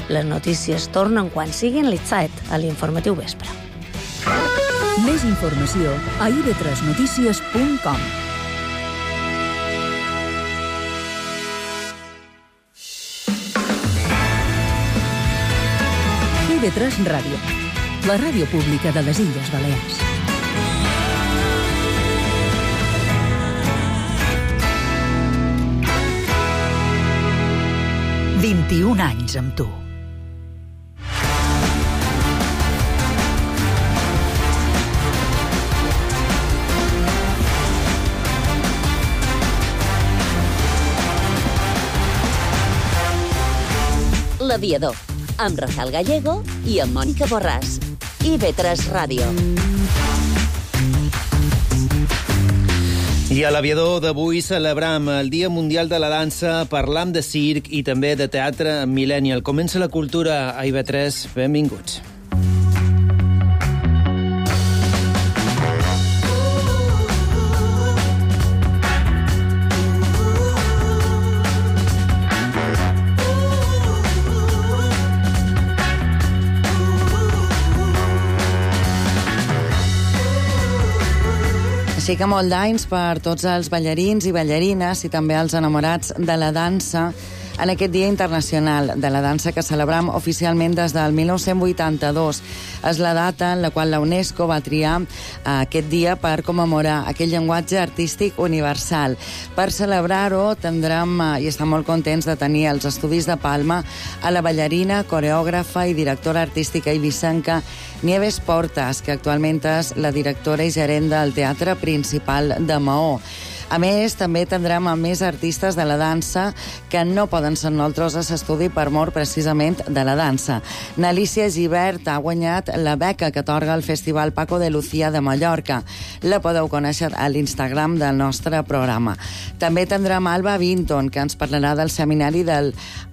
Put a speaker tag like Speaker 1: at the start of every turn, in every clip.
Speaker 1: Les notícies tornen quan siguin l'Itzait, a l'informatiu vespre.
Speaker 2: Més informació a ib3notícies.com. IB3 Ràdio, la ràdio pública de les Illes Balears. «21 anys amb tu».
Speaker 3: L'Aviador, amb Rafael Gallego i amb Mònica Borràs. IB3 Ràdio.
Speaker 4: I a l'Aviador d'avui celebram el Dia Mundial de la Dansa, parlam de circ i també de teatre millennial. Comença la cultura a IB3. Benvinguts.
Speaker 5: Sí que molt d'anys per tots els ballarins i ballarines i també els enamorats de la dansa en aquest Dia Internacional de la Dansa que celebrem oficialment des del 1982. És la data en la qual la UNESCO va triar aquest dia per commemorar aquell llenguatge artístic universal. Per celebrar-ho tindrem, i estem molt contents de tenir els estudis de Palma, a la ballarina, coreògrafa i directora artística eivissenca Nieves Portas, que actualment és la directora i gerent del Teatre Principal de Maó. A més, també tindrem a més artistes de la dansa que no poden ser nosaltres a l'estudi per mort precisament de la dansa. N'Alícia Gibert ha guanyat la beca que atorga el Festival Paco de Lucía de Mallorca. La podeu conèixer a l'Instagram del nostre programa. També tindrem Alba Vinton, que ens parlarà del seminari del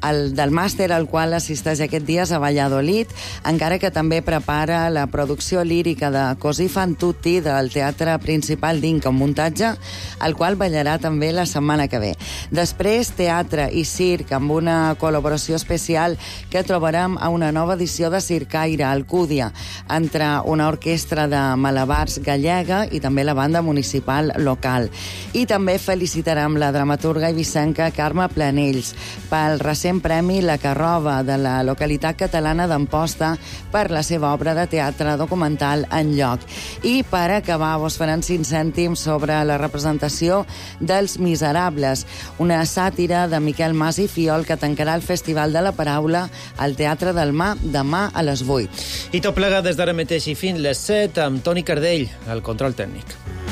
Speaker 5: màster al qual assisteix aquest dia a Valladolid, encara que també prepara la producció lírica de Così fan tutti del Teatre Principal d'Inca, un muntatge al qual ballarà també la setmana que ve. Després, teatre i circ, amb una col·laboració especial que trobarem a una nova edició de Circaire, a Alcúdia, entre una orquestra de malabars gallega i també la banda municipal local. I també felicitarem la dramaturga eivissenca Carme Planells pel recent premi La Carrova de la localitat catalana d'Amposta per la seva obra de teatre documental Enlloc. I per acabar, vos faran 5 cèntims sobre la representació dels Miserables, una sàtira de Miquel Mas i Fiol que tancarà el Festival de la Paraula al Teatre del Mar demà a les 8.
Speaker 4: I tot plegat des d'ara mateix i fins les 7 amb Toni Cardell, al control tècnic.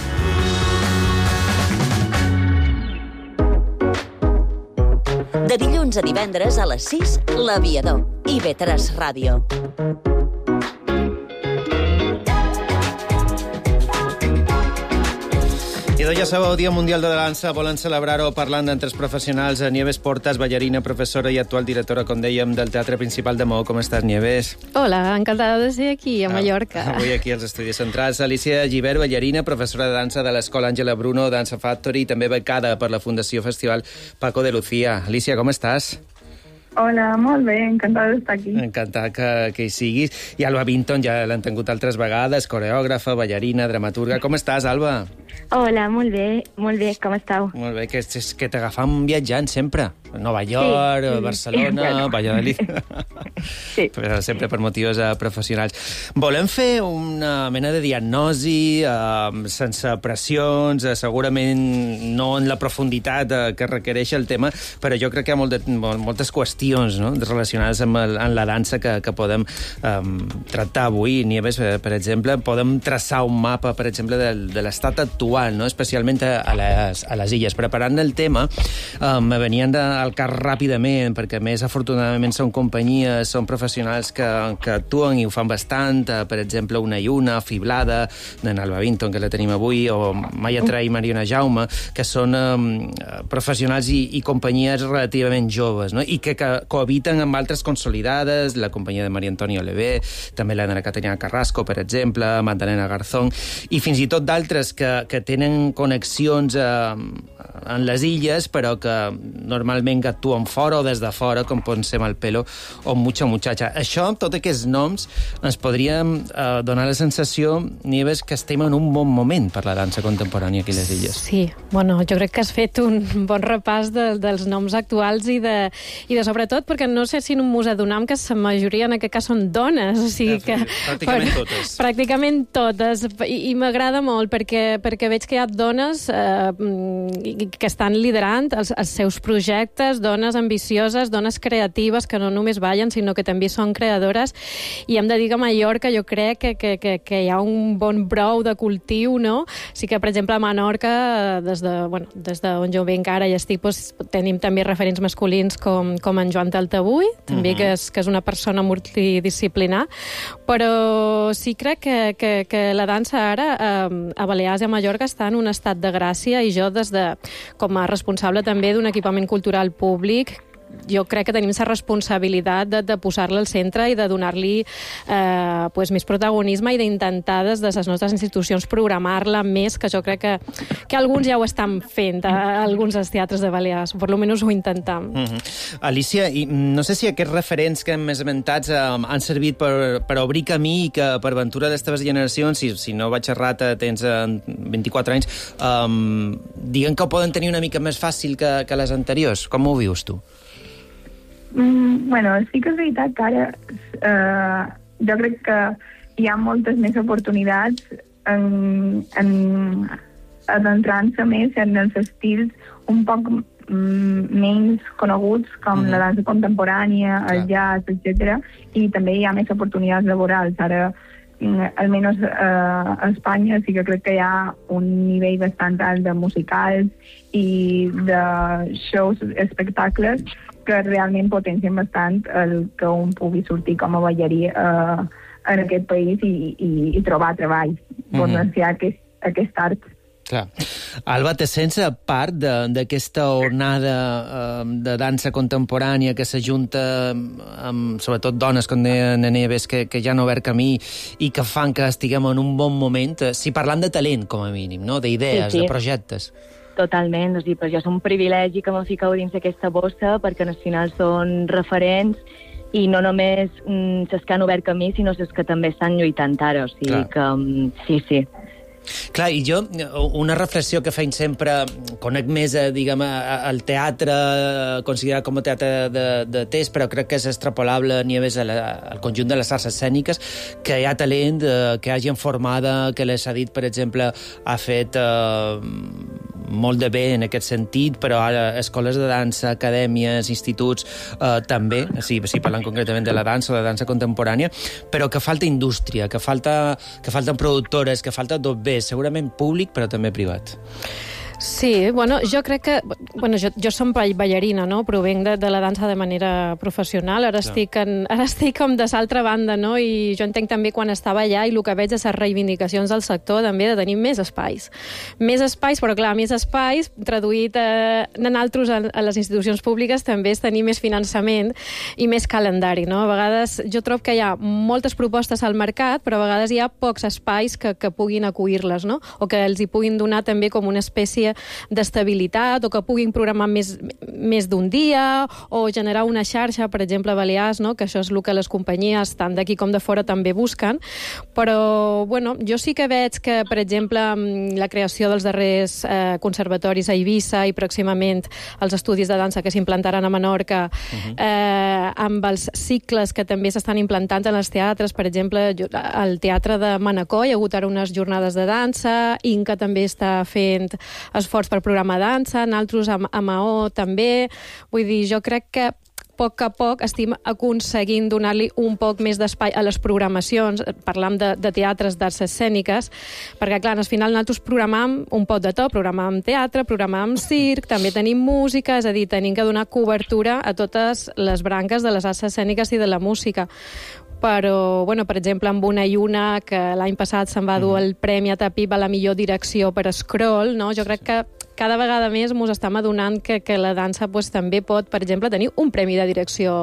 Speaker 3: De dilluns a divendres a les 6, l'Aviador. IB3 Ràdio.
Speaker 4: I doncs ja sabeu, Dia Mundial de la Dansa, volen celebrar-ho parlant d'entre els professionals. Nieves Portas, ballarina, professora i actual directora, com dèiem, del Teatre Principal de Maó. Com estàs, Nieves?
Speaker 6: Hola, encantada de ser aquí, a Mallorca.
Speaker 4: Avui aquí als Estudis Centrals. Alícia Gibert, ballarina, professora de dansa de l'Escola Àngela Bruno, Dansa Factory, i també becada per la Fundació Festival Paco de Lucía. Alícia, com estàs?
Speaker 7: Hola, molt bé, encantada d'estar aquí.
Speaker 4: Encantat que hi siguis. I Alba Vinton, ja l'han tingut altres vegades, coreògrafa, ballarina, dramaturga. Com estàs, Alba?
Speaker 8: Hola, molt bé, com esteu?
Speaker 4: Molt bé, que t'agafam viatjant sempre. Nova York, sí. Barcelona, bueno. Valladolid.
Speaker 8: Sí.
Speaker 4: Però sempre per motius professionals. Volem fer una mena de diagnosi sense pressions, segurament no en la profunditat que requereix el tema, però jo crec que hi ha moltes qüestions, no?, relacionades amb la dansa que podem tractar avui. Nieves, per exemple, podem traçar un mapa, per exemple, de l'estat actual, no?, especialment a les illes. Preparant el tema, me venien al cas ràpidament, perquè més afortunadament són companyies, són professionals que actuen i ho fan bastant, per exemple Una i Una, Fiblada, d'en Alba Vinton, que la tenim avui, o Maia Trai i Mariona Jaume, que són professionals i companyies relativament joves, no?, i que cohabiten amb altres consolidades, la companyia de Maria Antònia Olevé, també la de Caterina Carrasco, per exemple, Magdalena Garzón, i fins i tot d'altres que tenen connexions en les illes, però que normalment normalment que actuen fora o des de fora, com poden ser Malpelo o Mucha Muchacha. Això, tots aquests noms, ens podríem donar la sensació, Nieves, que estem en un bon moment per la dansa contemporània aquí a les Illes.
Speaker 6: Sí, bueno, jo crec que has fet un bon repàs dels noms actuals i de sobretot, perquè no sé si us adonam que la majoria en aquest cas són dones, o sigui que...
Speaker 4: Pràcticament totes.
Speaker 6: Pràcticament totes, i m'agrada molt perquè veig que hi ha dones que estan liderant els seus projectes, dones ambicioses, dones creatives, que no només ballen, sinó que també són creadores, i hem de dir que a Mallorca jo crec que hi ha un bon brou de cultiu, no? Sí que, per exemple, a Menorca, des d'on jo venc ara i estic, tenim també referents masculins com en Joan Taltabull, també que és una persona multidisciplinar, però sí crec que la dansa ara a Balears i a Mallorca està en un estat de gràcia, i jo, com a responsable també d'un equipament cultural públic, jo crec que tenim la responsabilitat de posar-la al centre i de donar-li més protagonisme i d'intentar des de les nostres institucions programar-la més, que jo crec que alguns ja ho estan fent, alguns dels teatres de Balears, per almenys ho intentam.
Speaker 4: Alicia, i no sé si aquests referents que hem esmentats han servit per obrir camí i que per ventura de les teves generacions, si no vaig errat, tens 24 anys, diguen que ho poden tenir una mica més fàcil que les anteriors. Com ho vius tu?
Speaker 7: Bueno, sí que és veritat que ara jo crec que hi ha moltes més oportunitats en adentrar-se més en els estils un poc menys coneguts com la dansa contemporània, el jazz, etc. I també hi ha més oportunitats laborals. Ara, almenys a Espanya, sí que crec que hi ha un nivell bastant alt de musicals i de shows, espectacles, que realment potencien bastant el que un pugui sortir com a ballarí en aquest país i trobar treball, potenciar aquest art.
Speaker 4: Clar. Alba, te sents part d'aquesta onada de dansa contemporània que s'ajunta amb, sobretot, dones, com deia Nieves, que ja han obert camí i que fan que estiguem en un bon moment, si parlant de talent, com a mínim, no? D'idees, de projectes.
Speaker 8: Totalment, però ja és un privilegi que m'ho fiqueu dins d'aquesta bossa, perquè al final són referents i no només els que han obert camí, sinó els que també estan lluitant ara, o sigui que sí.
Speaker 4: Clar, i jo, una reflexió que feim sempre, conec més, diguem, al teatre, considerat com a teatre de test, però crec que és extrapolable, Nieves, al conjunt de les arts escèniques, que hi ha talent, que hi ha gent formada, que l'Es Adit, per exemple, ha fet molt de bé en aquest sentit, però ara escoles de dansa, acadèmies, instituts, també, si parlant concretament de la dansa o de dansa contemporània, però que falta indústria, que falten productores, que falta tot bé, segurament públic, però també privat.
Speaker 6: Sí, bueno, jo crec que... Bueno, jo som ballarina, no? Provenc de la dansa de manera professional. Ara estic com de l'altra banda, no? I jo entenc també quan estava allà i el que veig és les reivindicacions del sector també de tenir més espais. Més espais, però clar, més espais, traduït en altres a les institucions públiques, també és tenir més finançament i més calendari, no? A vegades jo trobo que hi ha moltes propostes al mercat, però a vegades hi ha pocs espais que puguin acollir-les, no? O que els hi puguin donar també com una espècie d'estabilitat, o que puguin programar més d'un dia, o generar una xarxa, per exemple, a Balears, no? Que això és el que les companyies, tant d'aquí com de fora, també busquen. Però, bueno, jo sí que veig que, per exemple, la creació dels darrers conservatoris a Eivissa i pròximament els estudis de dansa que s'implantaran a Menorca, amb els cicles que també s'estan implantant en els teatres, per exemple, al Teatre de Manacor hi ha hagut ara unes jornades de dansa, Inca també està fent esforç per programar dansa, naltros a Maó també. Vull dir, jo crec que a poc estem aconseguint donar-li un poc més d'espai a les programacions, parlam de teatres d'arts escèniques, perquè, clar, al final nosaltres programam un pot de tot, programam teatre, programam circ, també tenim música, és a dir, tenim que donar cobertura a totes les branques de les arts escèniques i de la música. Però, bueno, per exemple, amb una lluna, que l'any passat se'n va dur el Premi a Tapip a la millor direcció per Scroll, no? Jo crec que cada vegada més ens estem adonant que la dansa també pot, per exemple, tenir un premi de direcció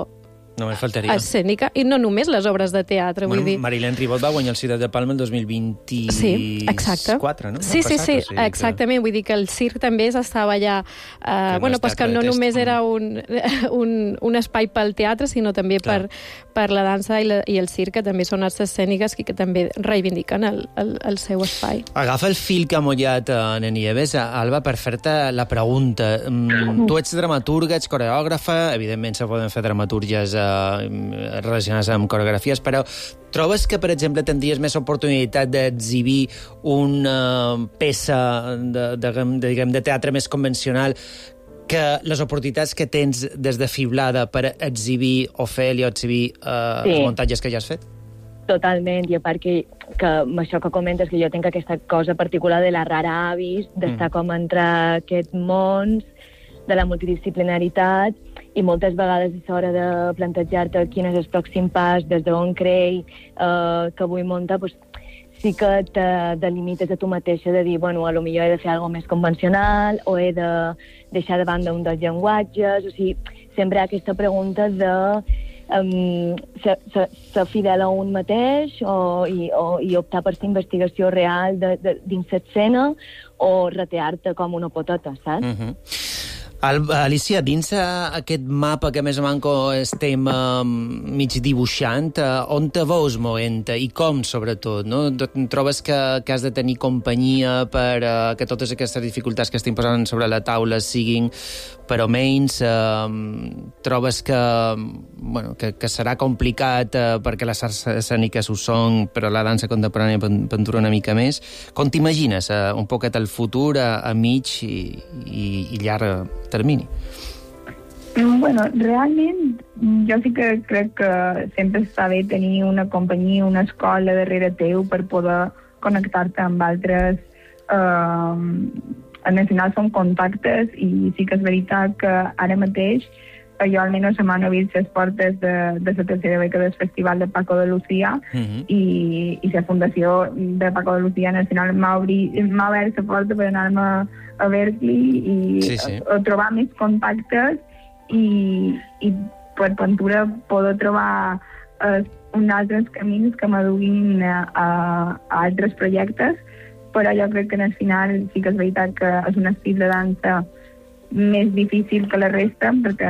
Speaker 4: Només faltaria.
Speaker 6: escènica, i no només les obres de teatre, vull dir.
Speaker 4: Marilyn Ribot va guanyar el Ciutat de Palma el 2024,
Speaker 6: Sí, exacte.
Speaker 4: no?
Speaker 6: Sí, exactament. Vull dir que el circ també estava allà... que no només era un espai pel teatre, sinó també per la dansa i el circ, que també són arts escèniques i que també reivindiquen el seu espai.
Speaker 4: Agafa el fil que ha mullat en Nieves, Alba, per fer-te la pregunta. Tu ets dramaturga, ets coreògrafa, evidentment se poden fer dramatúrgies relacionades amb coreografies, però trobes que, per exemple, tindries més oportunitat d'exhibir una peça de teatre més convencional que les oportunitats que tens des de Fiblada per exhibir Ofèlia o exhibir els muntatges que ja has fet?
Speaker 8: Totalment, i a part que amb això que comentes, que jo tinc aquesta cosa particular de la rara avis, d'estar com entre aquests mons, de la multidisciplinaritat, i moltes vegades és hora de plantejar-te quin és el pròxim pas, des d'on crei, que vull muntar, doncs sí que te delimites a tu mateixa de dir, bueno, a lo millor he de fer alguna més convencional o he de deixar de banda un dels llenguatges, o sigui, sempre hi ha aquesta pregunta de ser fidel a un mateix i optar per ser investigació real dins l'escena o ratear-te com una potota, saps?
Speaker 4: Alicia, dins aquest mapa que més o manco estem mig dibuixant, on te veus movent i com, sobretot? No? Trobes que has de tenir companyia per que totes aquestes dificultats que estem posant sobre la taula siguin però menys? Trobes que serà complicat perquè les arts escèniques ho són, però la dansa contemporània pendura una mica més? Com t'imagines un poquet el futur a mig i llarg termini?
Speaker 7: Bueno, realment jo sí que crec que sempre està bé tenir una companyia, una escola darrere teu per poder connectar-te amb altres. Al final són contactes i sí que és veritat que ara mateix jo almenys m'han obert les portes de la tercera beca del Festival de Paco de Lucía i la Fundació de Paco de Lucía al final m'ha obert la porta per anar-me a Berkeley i a trobar més contactes i per ventura poder trobar uns altres camins que m'aduguin a altres projectes, però jo crec que al final sí que és veritat que és un estil de dansa més difícil que la resta perquè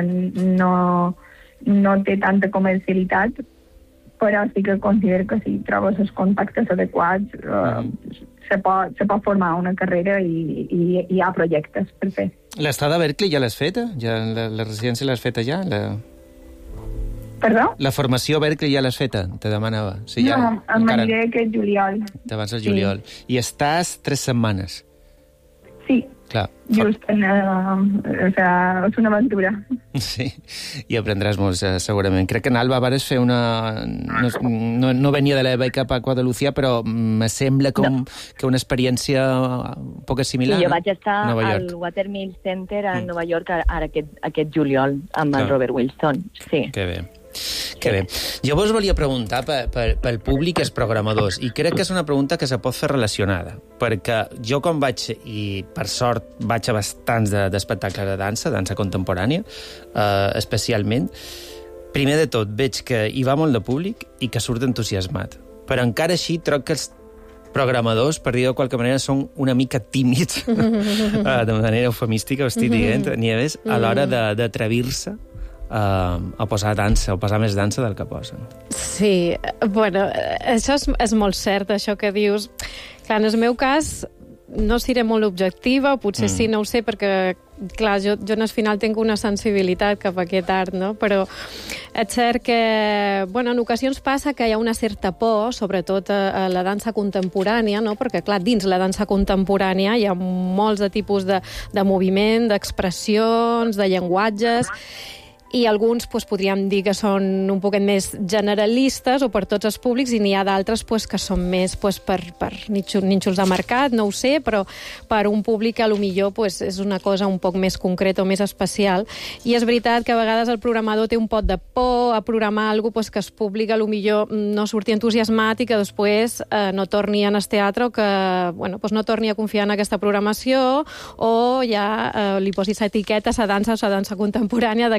Speaker 7: no té tanta comercialitat, però sí que considero que si trobes els contactes adequats se pot formar una carrera i hi ha projectes per fer.
Speaker 4: L'estada a Berkeley ja l'has feta? La residència l'has feta ja?
Speaker 7: Perdó?
Speaker 4: La formació a Berkeley ja l'has feta? Te demanava. Sí,
Speaker 7: no, m'aniré aquest juliol.
Speaker 4: Te vas al juliol. I estàs 3 setmanes.
Speaker 7: Sí.
Speaker 4: Clar.
Speaker 7: Just, és una aventura.
Speaker 4: Sí, i aprendràs molt, segurament. Crec que en Alba vares fer una... No venia de la beca Paco de Lucía, però me sembla que una experiència un poc similar.
Speaker 8: Sí, jo vaig estar al Watermill Center a Nova York ara aquest juliol amb el Robert Wilson. Sí.
Speaker 4: Que bé. Que bé. Jo vos volia preguntar pel públic i els programadors, i crec que és una pregunta que se pot fer relacionada, perquè jo quan vaig, i per sort vaig a bastants d'espectacles de dansa contemporània, especialment, primer de tot veig que hi va molt de públic i que surt entusiasmat. Però encara així trobo que els programadors, per dir-ho de qualque manera, són una mica tímids, de manera eufemística, ho estic dient, Nieves, a l'hora d'atrevir-se a posar dansa, o posar més dansa del que posen.
Speaker 6: Sí, bueno, això és molt cert, això que dius. Clar, en el meu cas, no seré molt objectiva, o potser sí, no ho sé, perquè, clar, jo al final tinc una sensibilitat cap a aquest art, no? Però és cert que, bueno, en ocasions passa que hi ha una certa por, sobretot a la dansa contemporània, no? Perquè, clar, dins la dansa contemporània hi ha molts de tipus de moviment, d'expressions, de llenguatges, i alguns podríem dir que són un poquet més generalistes o per tots els públics, i n'hi ha d'altres que són més per nínxols de mercat, no ho sé, però per un públic que potser és una cosa un poc més concreta o més especial. I és veritat que a vegades el programador té un pot de por a programar alguna cosa que es públic potser no surti entusiasmat i que després no torni a anar al teatre o que no torni a confiar en aquesta programació o ja li posi l'etiqueta a dansa contemporània de que és algo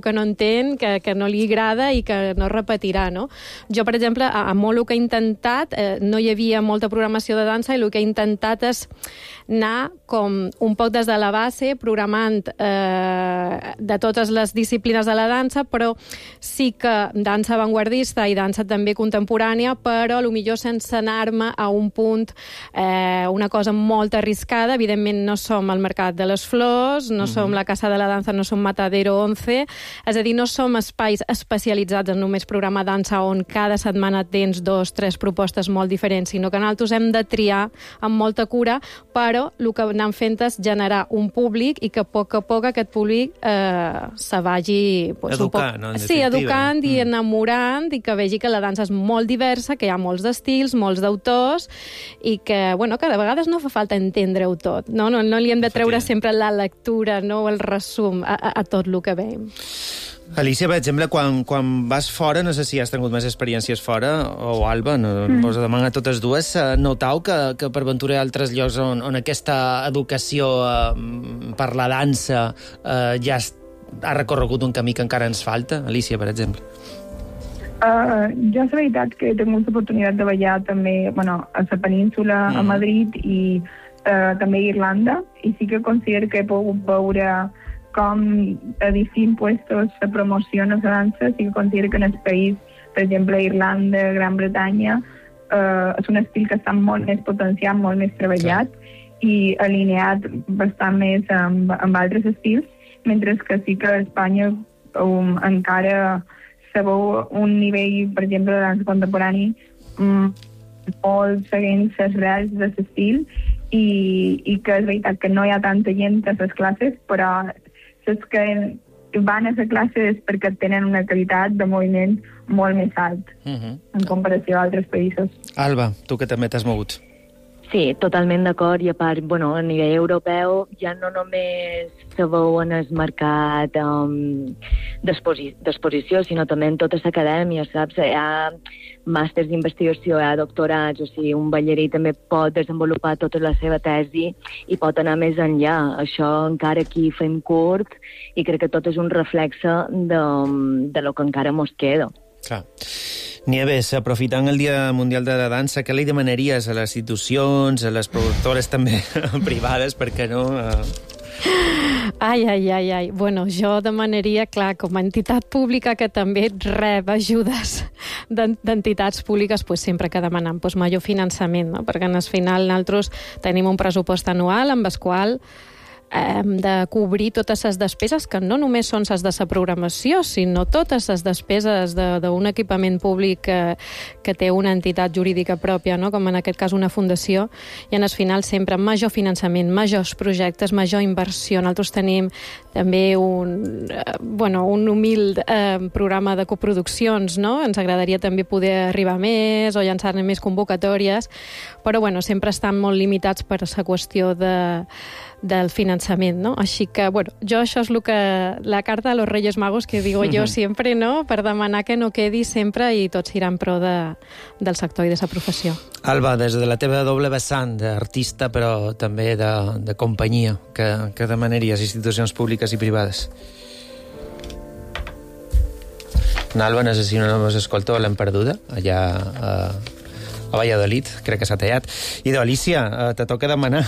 Speaker 6: que no entén, que no li agrada i que no repetirà, no? Jo, per exemple, a molt el que he intentat, no hi havia molta programació de dansa i el que he intentat és anar com un poc des de la base, programant de totes les disciplines de la dansa, però sí que dansa avantguardista i dansa també contemporània, però potser sense anar-me a un punt, una cosa molt arriscada. Evidentment no som al Mercat de les Flors, no som la Casa de la Dansa, no som Matadero 11, és a dir, no som espais especialitzats en només programar dansa on cada setmana tens 2 o 3 propostes molt diferents, sinó que nosaltres hem de triar amb molta cura, però el que anem fent és generar un públic i que a poc aquest públic se vagi...
Speaker 4: Educant, no?
Speaker 6: Sí, educant i enamorant, i que vegi que la dansa és molt diversa, que hi ha molts d'estils, molts d'autors, i que, bueno, que de vegades no fa falta entendre-ho tot, no li hem de treure sempre la lectura, no, el resum a tot el que veiem.
Speaker 4: Alicia, per exemple, quan vas fora, no sé si has tingut més experiències fora, o Alba, us demano a totes dues, notau que per ventura hi ha altres llocs on aquesta educació per la dansa ja ha recorregut un camí que encara ens falta? Alicia, per exemple.
Speaker 7: Jo és veritat que he tingut l'oportunitat de ballar també a la península, a Madrid i també a Irlanda, i sí que considero que he pogut veure com a distints puestos se promociona la dansa. Sí que considero que en el país, per exemple, Irlanda, Gran Bretanya, és un estil que està molt més potenciat, molt més treballat i alineat bastant més amb altres estils, mentre que sí que a Espanya encara se veu un nivell, per exemple, de dansa contemporani molt seguint les reals de l'estil i que és veritat que no hi ha tanta gent a les classes, però els que van a les classes perquè tenen una qualitat de moviment molt més alt en comparació a altres països.
Speaker 4: Alba, tu que també t'has mogut.
Speaker 8: Sí, totalment d'acord, i a part, a nivell europeu ja no només se veu en el mercat d'exposició, sinó també en totes les acadèmies, saps? Hi ha màsters d'investigació, hi ha doctorats, o sigui, un ballarí també pot desenvolupar tota la seva tesi i pot anar més enllà. Això encara aquí fem curt i crec que tot és un reflexe de lo que encara mos queda.
Speaker 4: Clar. Nieves, aprofitant el Dia Mundial de la Dansa, què li demanaries a les institucions, a les productores també privades, per què no?
Speaker 6: Ai. Bueno, jo demanaria, clar, com a entitat pública que també rep ajudes d'entitats públiques, sempre que demanem major finançament, no? Perquè al final nosaltres tenim un pressupost anual amb el qual hem de cobrir totes les despeses, que no només són les de la programació, sinó totes les despeses d'un equipament públic que té una entitat jurídica pròpia, no? Com en aquest cas una fundació, i en el final sempre major finançament, majors projectes, major inversió. Nosaltres tenim també un humil programa de coproduccions, no? Ens agradaria també poder arribar més o llançar més convocatòries, però sempre estan molt limitats per la qüestió del finançament, no? Així que, jo això és la carta a los Reyes Magos que digo jo sempre, no? Per demanar que no quedi sempre i tots iran pro del sector i de la professió.
Speaker 4: Alba, des de la teva doble vessant d'artista, però també de companyia, que demanaries a institucions públiques i privades? Alba, no sé si no ens escolta o l'hem perduda, allà a Valladolid, crec que s'ha tallat. I d'Alícia, te toca demanar.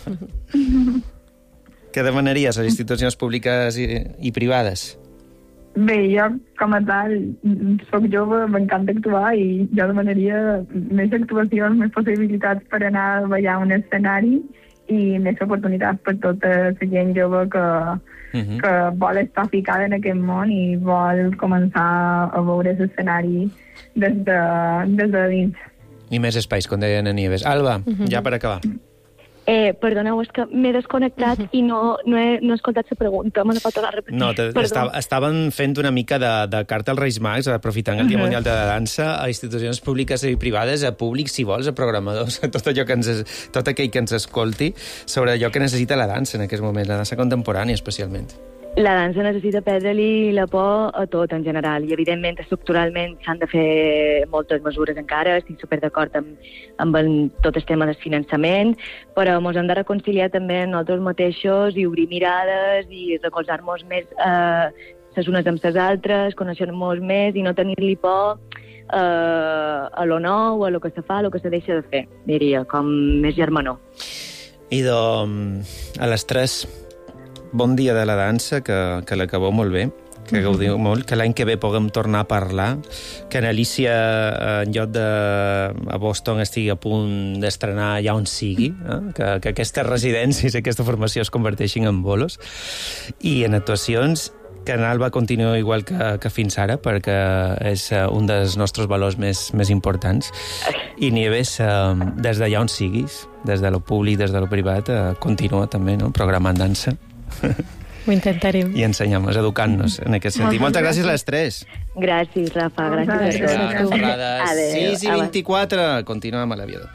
Speaker 4: Què demanaries a les institucions públiques i privades?
Speaker 7: Bé, jo, com a tal, soc jove, m'encanta actuar i jo demanaria més actuacions, més possibilitats per anar a ballar a un escenari i més oportunitats per tota la gent jove que vol estar ficada en aquest món i vol començar a veure l'escenari des de dins.
Speaker 4: I més espais, com deien a Nieves. Alba, ja per acabar.
Speaker 8: Perdoneu, és que m'he desconnectat i no he escoltat la pregunta. Me la pot repetir?
Speaker 4: No, estaven fent una mica de carta als Reis Mags, aprofitant el Dia Mundial de la Dansa, a institucions públiques i privades, a públics, si vols, a programadors, a tot aquell que ens escolti, sobre allò que necessita la dansa en aquest moment, la dansa contemporània especialment.
Speaker 8: La dansa necessita perdre-li la por a tot en general i evidentment estructuralment s'han de fer moltes mesures encara, estic super d'acord amb tot el tema del finançament, però ens hem de reconciliar també nosaltres mateixos i obrir mirades i recolzar-nos més les unes amb les altres, conèixer-nos més i no tenir-li por a lo nou, a lo que se fa, a lo que se deixa de fer, diria, com més germanor.
Speaker 4: I a les 3, bon dia de la dansa, que l'acabeu molt bé, que gaudiu molt, que l'any que ve puguem tornar a parlar, que Alicia, en lloc de a Boston, estigui a punt d'estrenar allà on sigui, que aquestes residències i aquesta formació es converteixin en bolos, i en actuacions que en Alba continua igual que fins ara, perquè és un dels nostres valors més importants. I Nieves, des d'allà on siguis, des de lo públic, des de lo privat, continua també, no?, programant dansa.
Speaker 6: Ho intentarem.
Speaker 4: I ensenyant-nos, educant-nos en aquest sentit. Moltes gràcies a les 3.
Speaker 8: Gràcies, Rafa, gràcies a tu.
Speaker 4: Adéu. 6:24, continuem a l'Aviador.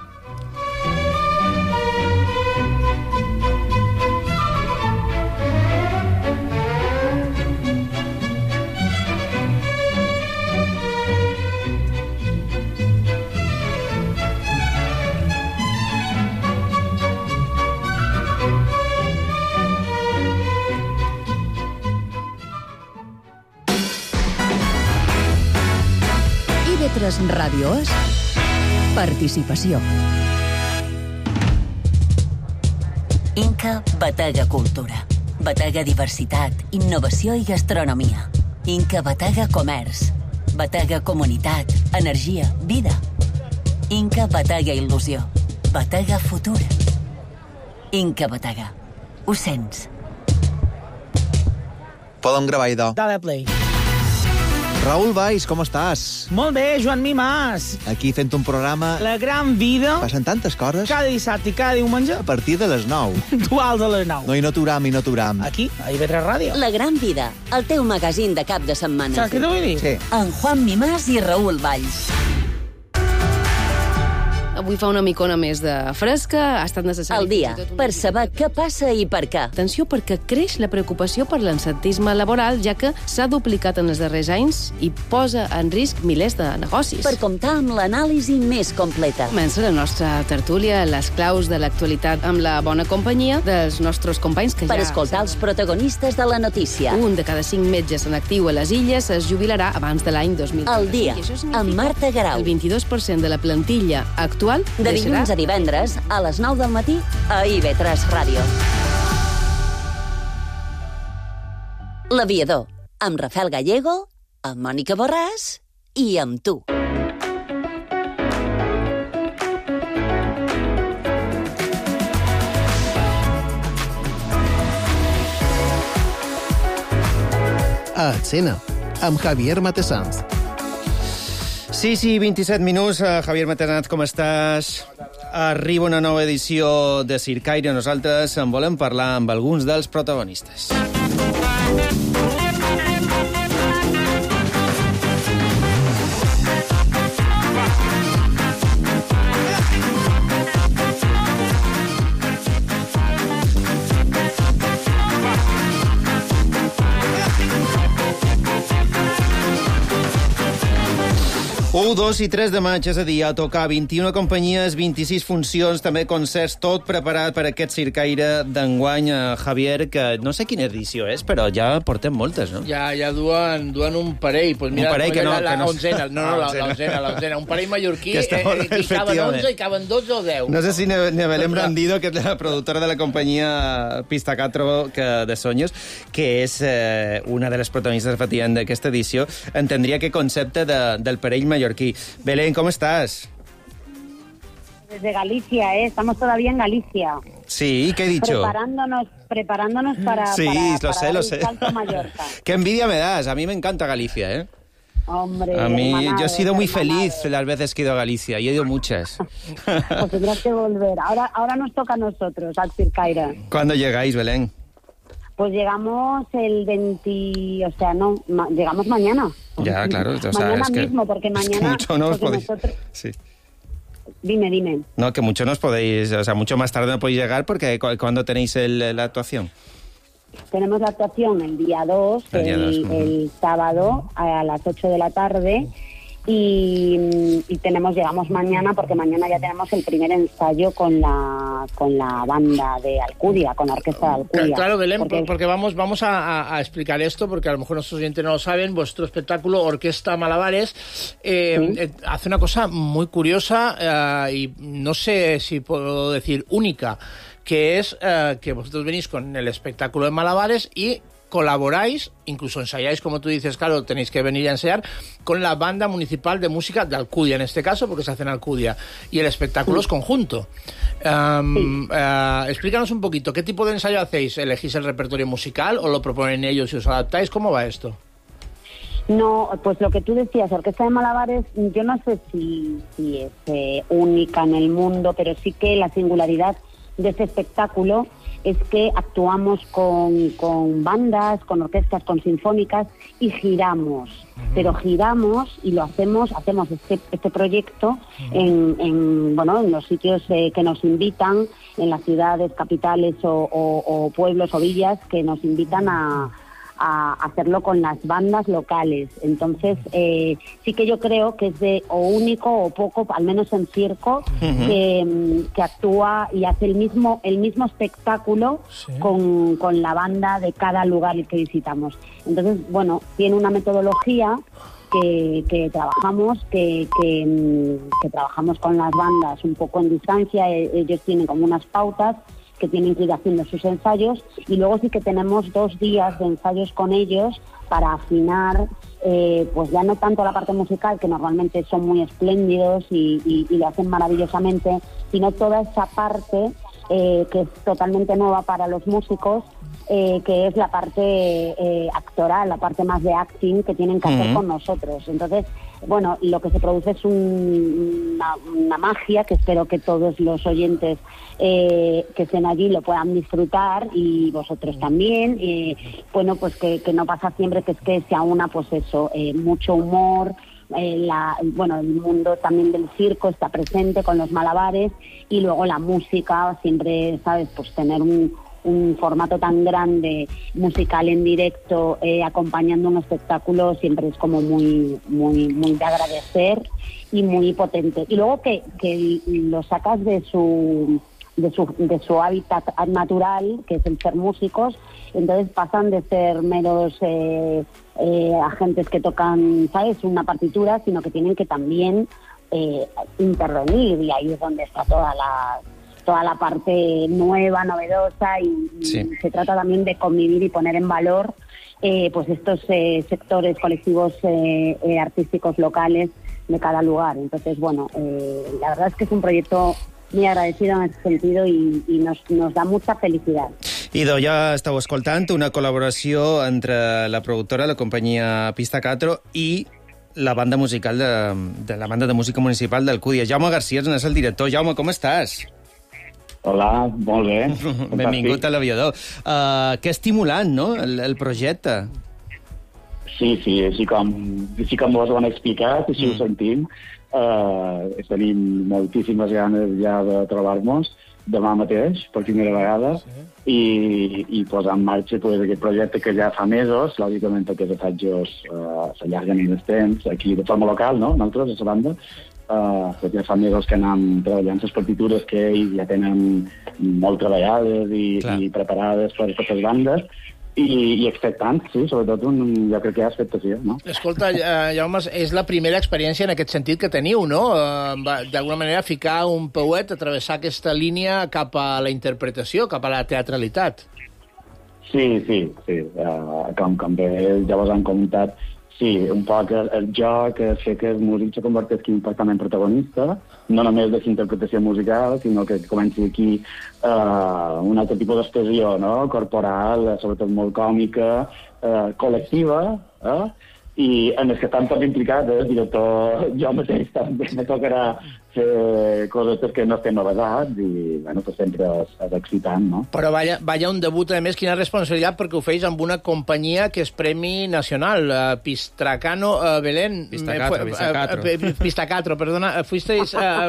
Speaker 2: IB3 Ràdio és participació.
Speaker 3: Inca Batega Cultura. Batega Diversitat, Innovació i Gastronomia. Inca Batega Comerç. Batega Comunitat, Energia, Vida. Inca Batega Il·lusió. Batega Futur. Inca Batega. Ho sents?
Speaker 9: Podem gravar, idò.
Speaker 10: Dale play.
Speaker 9: Raül Valls, com estàs?
Speaker 10: Molt bé, Joan Mimàs.
Speaker 9: Aquí fent un programa...
Speaker 10: La gran vida.
Speaker 9: Passen tantes coses.
Speaker 10: Cada dissabte i cada diumenge.
Speaker 9: A partir de les 9.
Speaker 10: Duals a les 9.
Speaker 9: No, i no t'uram.
Speaker 10: Aquí, a IB3 Ràdio.
Speaker 3: La gran vida, el teu magazín de cap de setmana.
Speaker 10: Saps què t'ho vull dir?
Speaker 9: Sí.
Speaker 3: En Juan Mimàs i Raül Valls.
Speaker 11: Avui fa una micona més de fresca, ha estat necessari...
Speaker 3: El dia, per saber què passa i per què.
Speaker 11: Atenció, perquè creix la preocupació per l'absentisme laboral, ja que s'ha duplicat en els darrers anys i posa en risc milers de negocis.
Speaker 3: Per comptar amb l'anàlisi més completa.
Speaker 11: Comença la nostra tertúlia, les claus de l'actualitat, amb la bona companyia dels nostres companys que
Speaker 3: per escoltar els protagonistes de la notícia.
Speaker 11: Un de cada 5 metges en actiu a les Illes es jubilarà abans de l'any 2020.
Speaker 3: El dia, amb Marta Guerau.
Speaker 11: El 22% de la plantilla actual
Speaker 3: de dilluns a divendres, a les 9 del matí, a IB3 Ràdio. L'Aviador, amb Rafael Gallego, amb Mònica Borràs i amb tu.
Speaker 12: A Escena, amb Javier Matesanz.
Speaker 4: Sí, 27 minuts. Javier Matesanz, com estàs? Arriba una nova edició de Circaire. Nosaltres en volem parlar amb alguns dels protagonistes. Un, 2 i 3 de maig, és a dir, a tocar 21 companyies, 26 funcions, també concerts, tot preparat per aquest Circaire d'enguany, Javier, que no sé quina edició és, però ja portem moltes, no?
Speaker 13: Ja duen un parell. Pues mira,
Speaker 4: un parell que no...
Speaker 13: l'onzena. Un parell mallorquí,
Speaker 4: que
Speaker 13: i caben 11, i caben 12 o 10.
Speaker 4: No sé si Nebelén Brandido, que és la productora de la companyia Pista 4 de Soños, que és una de les protagonistes efectivament d'aquesta edició, entendria que concepte del parell mallorquí. Belén, ¿cómo estás?
Speaker 14: Desde Galicia, estamos todavía en Galicia.
Speaker 4: Sí, ¿qué he dicho?
Speaker 14: Preparándonos para,
Speaker 4: sí,
Speaker 14: para
Speaker 4: lo sé.
Speaker 14: Salto a Mallorca.
Speaker 4: Qué envidia me das, a mí me encanta Galicia, ¿eh?
Speaker 14: Hombre,
Speaker 4: a mí,
Speaker 14: hermanado,
Speaker 4: yo he sido muy
Speaker 14: hermanado.
Speaker 4: feliz las veces que he ido a Galicia, y he ido muchas.
Speaker 14: Pues tendrás que volver. Ahora nos toca a nosotros, al Circaire.
Speaker 4: ¿Cuándo llegáis, Belén?
Speaker 14: Pues llegamos el 20... O sea, no, llegamos mañana.
Speaker 4: Ya, claro. O sea,
Speaker 14: mañana
Speaker 4: es que,
Speaker 14: mismo, porque mañana...
Speaker 4: Es que mucho no os podéis...
Speaker 14: Nosotros...
Speaker 4: Sí.
Speaker 14: Dime.
Speaker 4: No, que mucho no os podéis... O sea, mucho más tarde no podéis llegar, porque ¿cuándo tenéis la actuación?
Speaker 14: Tenemos la actuación el día 2, el sábado, a las 8 de la tarde, y llegamos mañana, porque mañana ya tenemos el primer ensayo con la banda de Alcudia, con la orquesta de Alcudia.
Speaker 13: Claro, Belén, porque vamos a explicar esto, porque a lo mejor nuestros oyentes no lo saben. Vuestro espectáculo Orquesta Malabares hace una cosa muy curiosa y no sé si puedo decir única, que es que vosotros venís con el espectáculo de Malabares y colaboráis, incluso ensayáis, como tú dices, claro, tenéis que venir a ensayar, con la banda municipal de música de Alcudia, en este caso, porque se hace en Alcudia, y el espectáculo es conjunto. Explícanos un poquito, ¿qué tipo de ensayo hacéis? ¿Elegís el repertorio musical o lo proponen ellos y os adaptáis? ¿Cómo va esto?
Speaker 14: No, pues lo que tú decías, Orquesta de Malabares, yo no sé si es única en el mundo, pero sí que la singularidad de este espectáculo es que actuamos con bandas, con orquestas, con sinfónicas y giramos. Pero giramos y lo hacemos este proyecto en los sitios que nos invitan, en las ciudades, capitales o pueblos o villas que nos invitan a hacerlo con las bandas locales. Entonces, sí que yo creo que es de o único o poco, al menos en circo, que actúa y hace el mismo espectáculo con la banda de cada lugar que visitamos. Entonces, bueno, tiene una metodología que trabajamos, que trabajamos con las bandas un poco en distancia. Ellos tienen como unas pautas que tienen que ir haciendo sus ensayos, y luego sí que tenemos 2 días de ensayos con ellos para afinar, pues ya no tanto la parte musical, que normalmente son muy espléndidos y lo hacen maravillosamente, sino toda esa parte que es totalmente nueva para los músicos, que es la parte actoral, la parte más de acting que tienen que hacer con nosotros. Entonces, bueno, lo que se produce es una magia que espero que todos los oyentes que estén allí lo puedan disfrutar, y vosotros también. Bueno, pues que no pasa siempre, que es que se aúna, pues eso, mucho humor. El mundo también del circo está presente con los malabares, y luego la música, siempre, ¿sabes? Pues tener un formato tan grande musical en directo, acompañando un espectáculo, siempre es como muy muy muy de agradecer y muy potente. Y luego que lo sacas de su hábitat natural, que es el ser músicos, entonces pasan de ser meros agentes que tocan, ¿sabes?, una partitura, sino que tienen que también intervenir, y ahí es donde está toda la parte nueva, novedosa, y se trata también de convivir y poner en valor pues estos sectores colectivos artísticos locales de cada lugar. Entonces, bueno, la verdad es que es un proyecto muy agradecido en ese sentido, y nos da mucha felicidad.
Speaker 4: Idò, ja estàu escoltant una col·laboració entre la productora, la companyia Pista 4, i la banda musical de la banda de música municipal d'Alcúdia. Jaume García és el director. Jaume, com estàs?
Speaker 15: Hola, molt bé.
Speaker 4: Benvingut a l'Aviador. Que estimulant, no?, el projecte.
Speaker 15: Sí, així com vos ho han explicat, així ho sentim. Tenim moltíssimes ganes ja de trobar-nos demà mateix, per primera vegada, i posar en marxa aquest projecte que ja fa mesos, lògicament perquè els assajos s'allarguen en el temps, aquí de forma local, no?, nosaltres, a la banda, ja fa mesos que anem treballant les partitures que ells ja tenen molt treballades i preparades per les bandes, i expectant, sí, sobretot jo crec que hi ha expectació, no?
Speaker 13: Escolta, Jaume, és la primera experiència en aquest sentit que teniu, no? D'alguna manera ficar un pauet, atravessar aquesta línia cap a la interpretació, cap a la teatralitat.
Speaker 15: Sí. Com bé ja vos han comentat, sí, un poc el joc, fer que el músic se converteixi en protagonista, no només de la interpretació musical, sinó que comenci aquí un altre tipus d'expressió, no?, corporal, sobretot molt còmica, col·lectiva, i en els que estan tots implicats, el director, jo mateix també me tocarà fer coses que no estem novetats, i bueno, pues sempre és excitant, no?
Speaker 13: Però vaya un debut, a més, quina responsabilitat, perquè ho feis amb una companyia que és Premi Nacional, Pistracano, Belén... Pistacatro, perdona, fuisteis...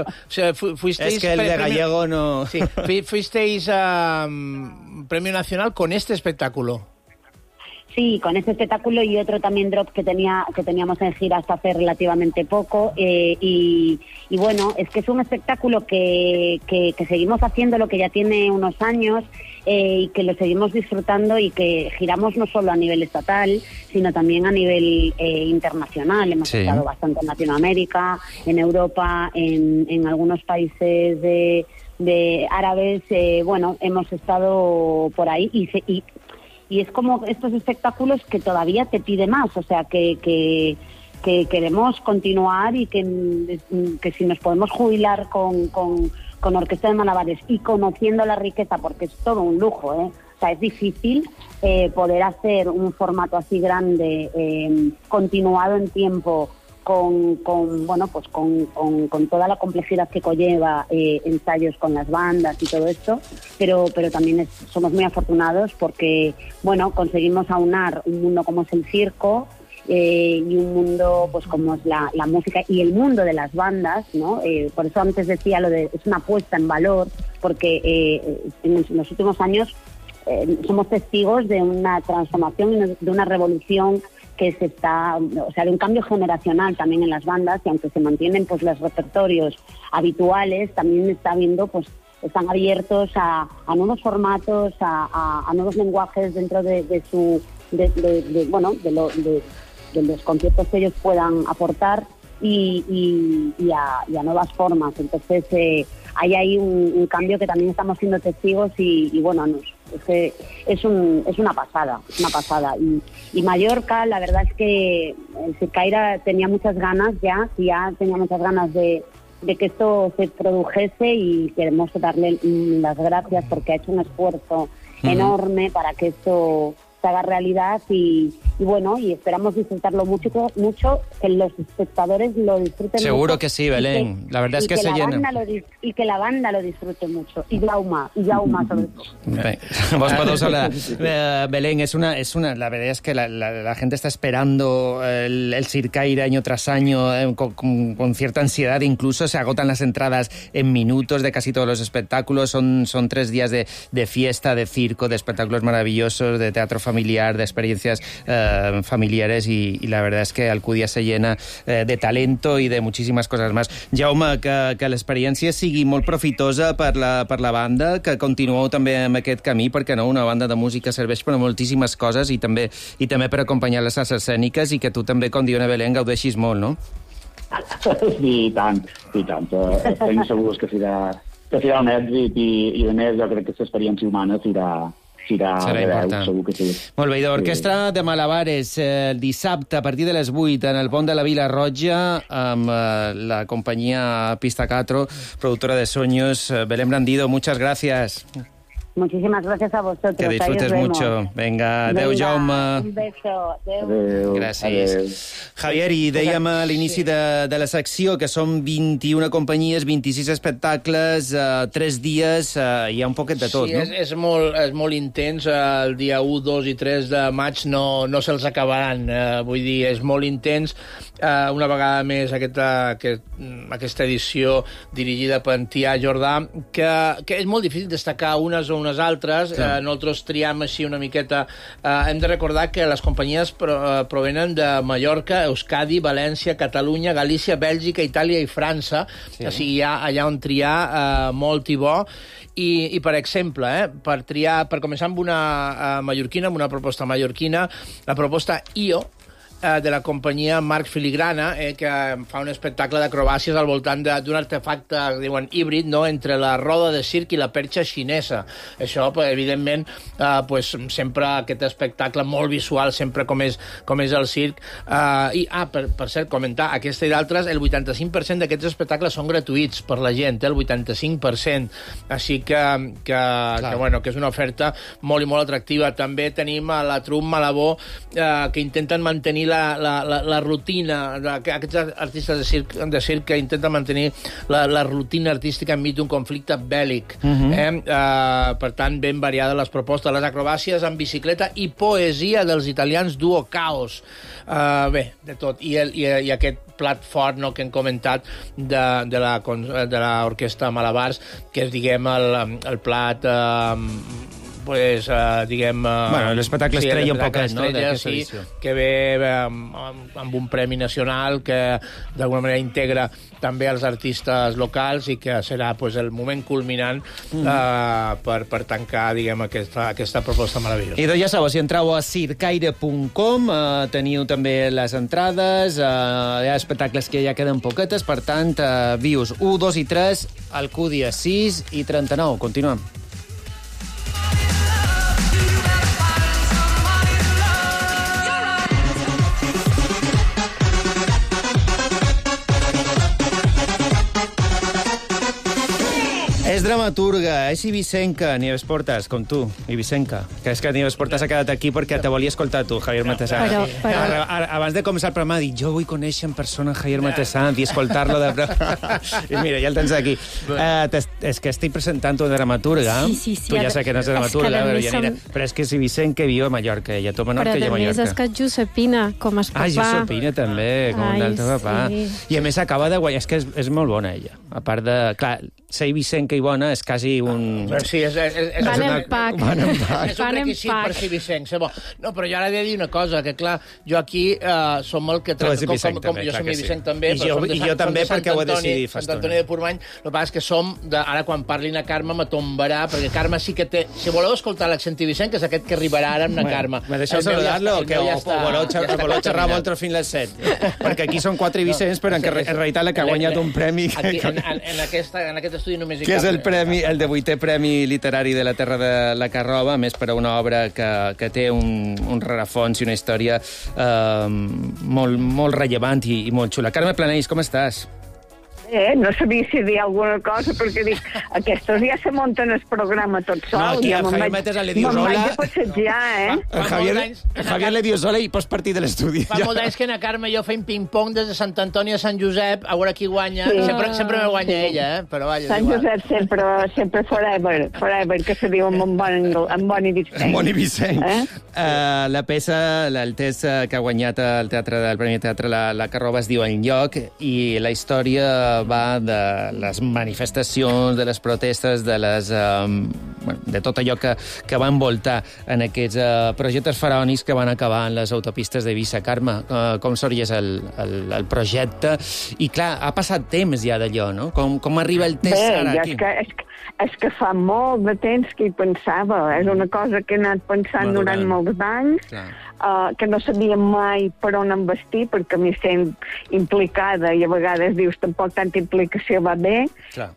Speaker 4: Es que el de gallego no...
Speaker 13: Sí, fuisteis Premio Nacional con este espectáculo.
Speaker 14: Sí, con ese espectáculo y otro también drop que teníamos en gira hasta hace relativamente poco. Y bueno, es que es un espectáculo que seguimos haciendo, lo que ya tiene unos años, y que lo seguimos disfrutando y que giramos no solo a nivel estatal, sino también a nivel internacional. Hemos estado bastante en Latinoamérica, en Europa, en algunos países de árabes. Bueno, hemos estado por ahí y es como estos espectáculos que todavía te pide más, o sea, que queremos continuar y que si nos podemos jubilar con Orquesta de Malabares y conociendo la riqueza, porque es todo un lujo, o sea, es difícil poder hacer un formato así grande, continuado en tiempo, con toda la complejidad que conlleva, ensayos con las bandas y todo esto, pero también somos muy afortunados porque, bueno, conseguimos aunar un mundo como es el circo y un mundo pues como es la música y el mundo de las bandas, ¿no? Por eso antes decía es una puesta en valor, porque en los últimos años somos testigos de una transformación y de una revolución que de un cambio generacional también en las bandas, y aunque se mantienen pues los repertorios habituales, también están abiertos a nuevos formatos, a nuevos lenguajes dentro de los conciertos que ellos puedan aportar y a nuevas formas. Entonces hay ahí un cambio que también estamos siendo testigos y bueno, es que es una pasada. Y Mallorca, la verdad es que el Circaira tenía muchas ganas tenía muchas ganas de que esto se produjese, y queremos darle las gracias porque ha hecho un esfuerzo enorme para que esto se haga realidad y bueno, y esperamos disfrutarlo mucho, que los espectadores lo disfruten
Speaker 4: Seguro
Speaker 14: mucho.
Speaker 4: Que sí, Belén. La verdad es que se llena.
Speaker 14: Y que la banda lo disfrute mucho. Y Jaume sobre todo.
Speaker 4: Vos podeu hablar. Belén, la verdad es que la gente está esperando el Circaira año tras año con cierta ansiedad. Incluso se agotan las entradas en minutos de casi todos los espectáculos. Son 3 días de fiesta, de circo, de espectáculos maravillosos, de teatro familiar, de experiencias familiares, y la verdad es que Alcúdia se llena de talento i de moltíssimes coses més. Jaume, que l'experiència sigui molt profitosa per la banda, que continueu també amb aquest camí, perquè no, una banda de música serveix per a moltíssimes coses i també per acompanyar les arts escèniques, i que tu també, com diu Belén, gaudeixis molt, no?
Speaker 15: Sí, i tant. Estem segurs que serà un èxit i a més jo crec que l'experiència humana serà important. Segur que sí.
Speaker 4: Molt bé, Orquestra de Malabares, el dissabte a partir de les 8 en el Pont de la Vila Roja amb la companyia Pista 4, productora de Sueños. Belén Brandido, muchas gracias.
Speaker 14: Muchísimas gracias a vosotros.
Speaker 4: Que disfrutes mucho. Venga, adeu, Jaume.
Speaker 14: Un beso. Adeu.
Speaker 4: Gràcies.
Speaker 15: Adeu.
Speaker 4: Javier, i dèiem a l'inici de la secció que són 21 companyies, 26 espectacles, 3 dies, hi ha un poquet de tot,
Speaker 13: sí,
Speaker 4: no?
Speaker 13: És molt intens. El dia 1, 2 i 3 de maig no se'ls acabaran. Vull dir, és molt intens. Una vegada més aquesta edició dirigida per Tia Jordà, que és molt difícil destacar unes o unes altres. Nosaltres triem així una miqueta. Hem de recordar que les companyies provenen de Mallorca, Euskadi, València, Catalunya, Galícia, Bèlgica, Itàlia i França. O sigui, hi ha allà on triar molt i bo. I per exemple, per començar amb una mallorquina, amb una proposta mallorquina, la proposta IO, de la companyia Marc Filigrana, que fa un espectacle d'acrobàcies al voltant d'un artefacte, diuen, híbrid, no?, entre la roda de circ i la perxa xinesa. Això, evidentment, sempre aquest espectacle molt visual, sempre com és el circ. Per cert, comentar, aquesta i d'altres, el 85% d'aquests espectacles són gratuïts per la gent, el 85%. Així que és una oferta molt i molt atractiva. També tenim a la Trum Malabó, que intenten mantenir la rutina, aquests artistes de circ que intenten mantenir la rutina artística enmig d'un conflicte bèl·lic. Per tant, ben variades les propostes. Les acrobàcies en bicicleta i poesia dels italians Duo Caos. Bé, de tot. I aquest plat fort, no, que hem comentat de l'Orquestra Malabars, que és, diguem, el plat pues, diguem...
Speaker 4: Bueno, l'espectacle estrella un poquet, no?, d'aquesta
Speaker 13: sí,
Speaker 4: edició.
Speaker 13: Que ve amb un premi nacional que d'alguna manera integra també els artistes locals i que serà pues, el moment culminant per tancar, diguem, aquesta proposta meravellosa.
Speaker 4: I doncs ja sabeu, si entreu a circaire.com teniu també les entrades, hi ha espectacles que ja queden poquetes, per tant, Vius 1, 2 i 3, Alcúdia 6 i 39. Continuem. És dramaturga, és ibicenca, Nieves Portas, com tu, ibicenca. Que és que Nieves Portas ha quedat aquí perquè te volia escoltar tu, Javier Matesanz. Abans de començar el programa, dic, jo vull conèixer en persona Javier Matesanz i escoltar-lo de... I mira, ja el tens aquí. És que estic presentant una dramaturga.
Speaker 6: Sí.
Speaker 4: Tu ja sé que no és dramaturga, però és que és ibicenca i viu a Mallorca. Ella a Menorca i a Mallorca.
Speaker 6: Però a més és que Josepina, com es papà.
Speaker 4: Josepina també, com un altre papà. I a més acaba de guanyar, és que és molt bona ella. A part de... Clar, ser ibicenca i bona és quasi un...
Speaker 13: Sí, és
Speaker 6: van en pack.
Speaker 13: És un requisit per ser ibicenc. No, però jo ara he de dir una cosa, que clar, jo aquí som el que...
Speaker 4: Tu ets ibicenc també,
Speaker 13: jo som ibicenc també.
Speaker 4: I jo també, perquè ho he decidit fa
Speaker 13: estona. Sant Antoni de Portmany, el que passa és que som... Ara, quan parlin a Carme, me tombarà, perquè Carme sí que té... Si voleu escoltar l'accent ibicenc, és aquest que arribarà ara amb la Carme.
Speaker 4: Me deixeu saludar-lo, que voleu xerrar molt fins les 7? Perquè aquí són 4 ibicencs, però en realitat la que ha guanyat un premi...
Speaker 13: En aquest estudi només hi
Speaker 4: cap. Que és el premi, el 18è Premi Literari de la Terra de la Carroba, a més per a una obra que té un rerefons i una història molt rellevant i molt xula. Carme Planells, com estàs?
Speaker 16: No sabia si dir alguna cosa, perquè dic, aquestos ja se munten el programa tot sol.
Speaker 4: No, aquí a Javier Mates le dius hola.
Speaker 16: Me'n vaig a passejar,
Speaker 4: Javier le dius hola i pots partir de l'estudi.
Speaker 13: Fa molt d'anys que a Carme i jo fem ping-pong des de Sant Antoni a Sant Josep, a veure qui guanya.
Speaker 16: Sí.
Speaker 13: Sempre me guanya ella, però vaja.
Speaker 16: Sant Josep sempre forever, que se diu amb bon ibicenc.
Speaker 4: Amb bon ibicenc. La peça, el text que ha guanyat el Premi de Teatre la Carroba es diu Enlloc, i la història va de les manifestacions, de les protestes, de tot allò que va envoltar en aquests projectes faraònics que van acabar en les autopistes d'Eivissa. Carme, com sorgeix el projecte? I clar, ha passat temps ja d'allò, no? Com arriba el text ara aquí?
Speaker 16: És que fa molt de temps que hi pensava. És una cosa que he anat pensant durant molts anys, que no sabia mai per on envestir, perquè m'hi sent implicada i a vegades dius tampoc tanta implicació va bé.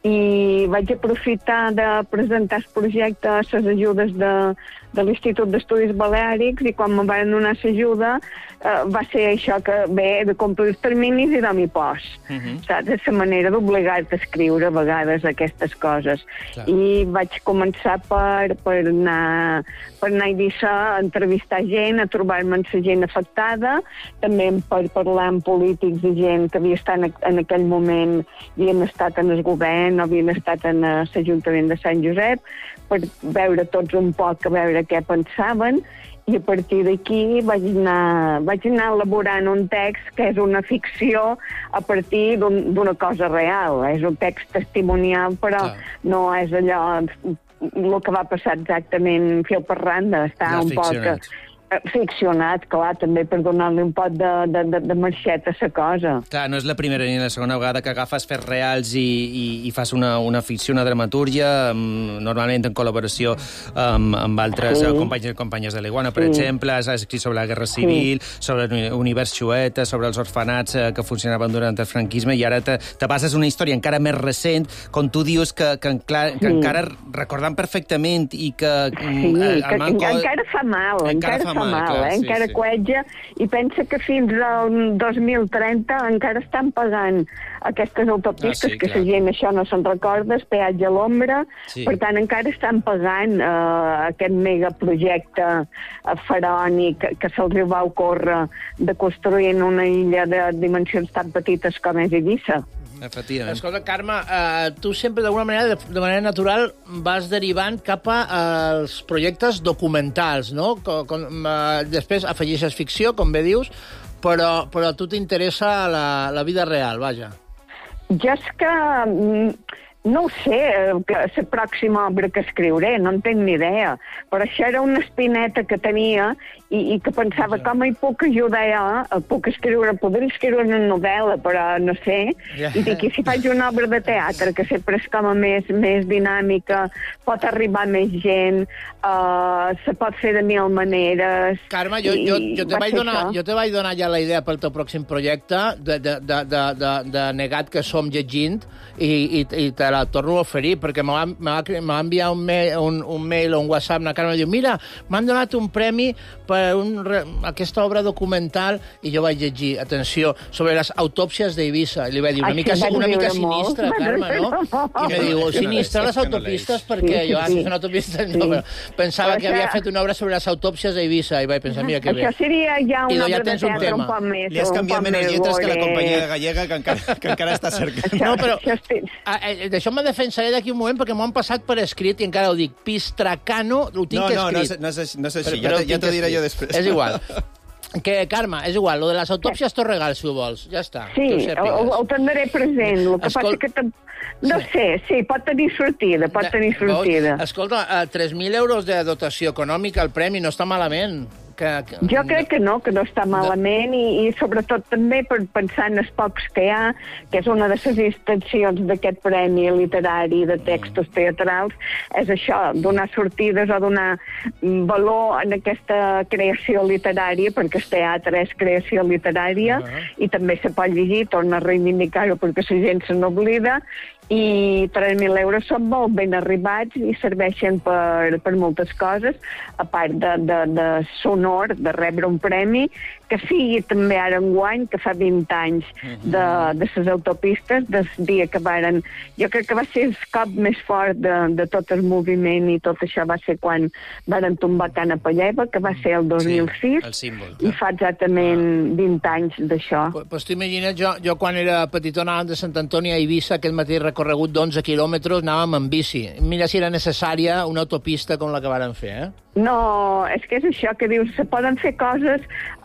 Speaker 16: I vaig aprofitar de presentar el projecte a les ajudes de l'Institut d'Estudis Baleàrics, i quan me van donar l'ajuda va ser això, que he de complir els terminis i d'on hi pos. Saps? És la manera d'obligar-te a escriure a vegades aquestes coses. I vaig començar per anar a Eivissa a entrevistar gent, a trobar-me amb la gent afectada, també per parlar amb polítics i gent que havia estat en aquell moment, havien estat en el govern o havien estat en l'Ajuntament de Sant Josep, per veure tots un poc, a veure què pensaven, i a partir d'aquí vaig anar elaborant un text que és una ficció a partir d'una cosa real. És un text testimonial, però no és allò el que va passar exactament fil per randa. Està un poc ficcionat, clar, també per donar-li un pot de marxet a la cosa.
Speaker 4: Clar, no és la primera ni la segona vegada que agafes fets reals i fas una ficció, una dramatúrgia, normalment en col·laboració amb altres companys i companyes de l'Iguana, per exemple. Has escrit sobre la Guerra Civil, sobre l'univers xueta, sobre els orfenats que funcionaven durant el franquisme, i ara te passes una història encara més recent, com tu dius, que encara recordant perfectament i que...
Speaker 16: Sí, que encara fa mal, encara cueja, i pensa que fins al 2030 encara estan pagant aquestes autopistes, que la gent això no se'n recorda, el peatge a l'ombra, per tant encara estan pagant aquest megaprojecte faraònic que se'ls va ocórrer de construir en una illa de dimensions tan petites com és Eivissa.
Speaker 4: Efectivament.
Speaker 13: Escolta, Carme, tu sempre d'alguna manera, de manera natural, vas derivant cap als projectes documentals, no? Després afegeixes ficció, com bé dius, però a tu t'interessa la vida real, vaja.
Speaker 16: Jo és que No ho sé, la pròxima obra que escriuré, no en tinc ni idea. Però això era una espineta que tenia i que pensava com hi puc ajudar, podria escriure una novel·la, però no sé. I dic, i si faig una obra de teatre, que sempre és com a més dinàmica, pot arribar més gent, se pot fer de mil maneres...
Speaker 13: Carme, jo te vaig donar ja la idea pel teu pròxim projecte, de negat que som llegint, i te la torno a oferir, perquè m'ha enviat un mail o un WhatsApp, la Carme, diu, mira, m'han donat un premi per aquesta obra documental, i jo vaig llegir, atenció, sobre les autòpsies d'Eivissa, i li vaig dir, una mica sinistra, Carme, no? I me diu, sinistra les autopistes, perquè jo, si són autopistes, no, però pensava que havia fet una obra sobre les autòpsies d'Eivissa, i vaig pensar, mira que bé.
Speaker 16: Això seria ja una obra de teatre un poc més.
Speaker 4: Li has canviat menys lletres que la companyia gallega, que encara està cercant.
Speaker 13: No, però d'això me defensaré d'aquí un moment, perquè m'ho han passat per escrit i encara ho dic. Pistracano, ho tinc escrit.
Speaker 4: No és així, ja t'ho diré jo després.
Speaker 13: És igual. Que, Carme, és igual, lo de les autòpsies t'ho regal, si ho vols. Ja està.
Speaker 16: Sí, ho tindré present. El que passa que... No sé, sí, pot tenir sortida.
Speaker 13: Escolta, 3.000 euros de dotació econòmica al premi no està malament.
Speaker 16: Jo crec que no està malament i sobretot també per pensar en els pocs que hi ha, que és una de les intencions d'aquest premi literari de textos teatrals, és això, donar sortides o donar valor en aquesta creació literària, perquè el teatre és creació literària i també se pot llegir, torna a reivindicar-ho perquè la gent se n'oblida, i 3.000 euros són molt ben arribats i serveixen per moltes coses, a part de sonor, de rebre un premi, que sigui també ara enguany, que fa 20 anys de les autopistes, del dia que varen... Jo crec que va ser el cop més fort de tot el moviment i tot això va ser quan varen tombar Cana Palleva, que va ser el 2006,
Speaker 4: el símbol,
Speaker 16: i fa exactament 20 anys d'això.
Speaker 13: Pues t'imagines, jo quan era petitona de Sant Antoni a Eivissa, aquest mateix recorregut d'11 quilòmetres, anàvem amb bici. Mira si era necessària una autopista com la que varen fer, eh?
Speaker 16: No, és que és això que dius, se poden fer coses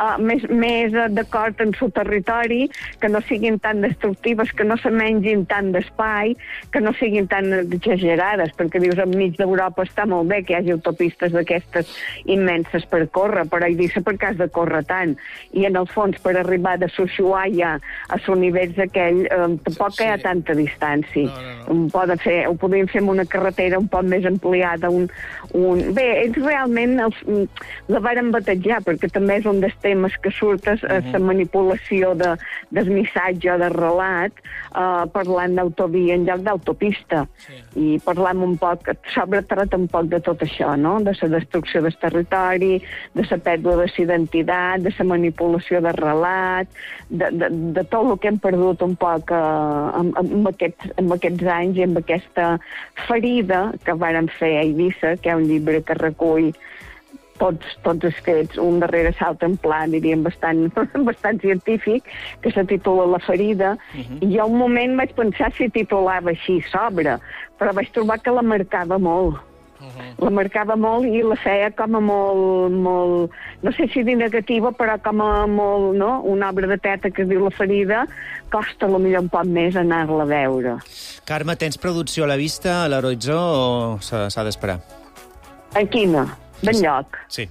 Speaker 16: més d'acord amb el territori, que no siguin tan destructives, que no se mengin tant d'espai, que no siguin tan exagerades, perquè dius, enmig d'Europa està molt bé que hi hagi autopistes d'aquestes immenses per córrer, però a Eivissa per què has de córrer tant? I en el fons, per arribar de Ushuaia a l'univers aquell, tampoc hi ha tanta distància. Ho podríem fer amb una carretera un poc més ampliada. Bé, ells realment la varen batejar, perquè també és un dels temes que surt la manipulació del missatge o del relat, parlant d'autovia en lloc d'autopista. I parlam un poc, sobretot un poc de tot això, no? De la destrucció del territori, de la pèrdua de la identitat, de la manipulació del relat, de tot el que hem perdut un poc amb aquests anys i amb aquesta ferida que varen fer a Eivissa, que hi ha un llibre que recull tots els fets, un darrere l'altre en pla, diríem, bastant científic, que se titula La ferida, i jo un moment vaig pensar si titulava així s'obra, però vaig trobar que la marcava molt. La marcava molt i la feia com a molt, no sé si dir negativa, però com a molt, no? Una obra de teatre que es diu La ferida, costa potser un poc més anar-la a veure.
Speaker 4: Carme, tens producció a la vista, a l'horitzó, o s'ha d'esperar?
Speaker 16: En quina? D'enlloc?
Speaker 4: Sí.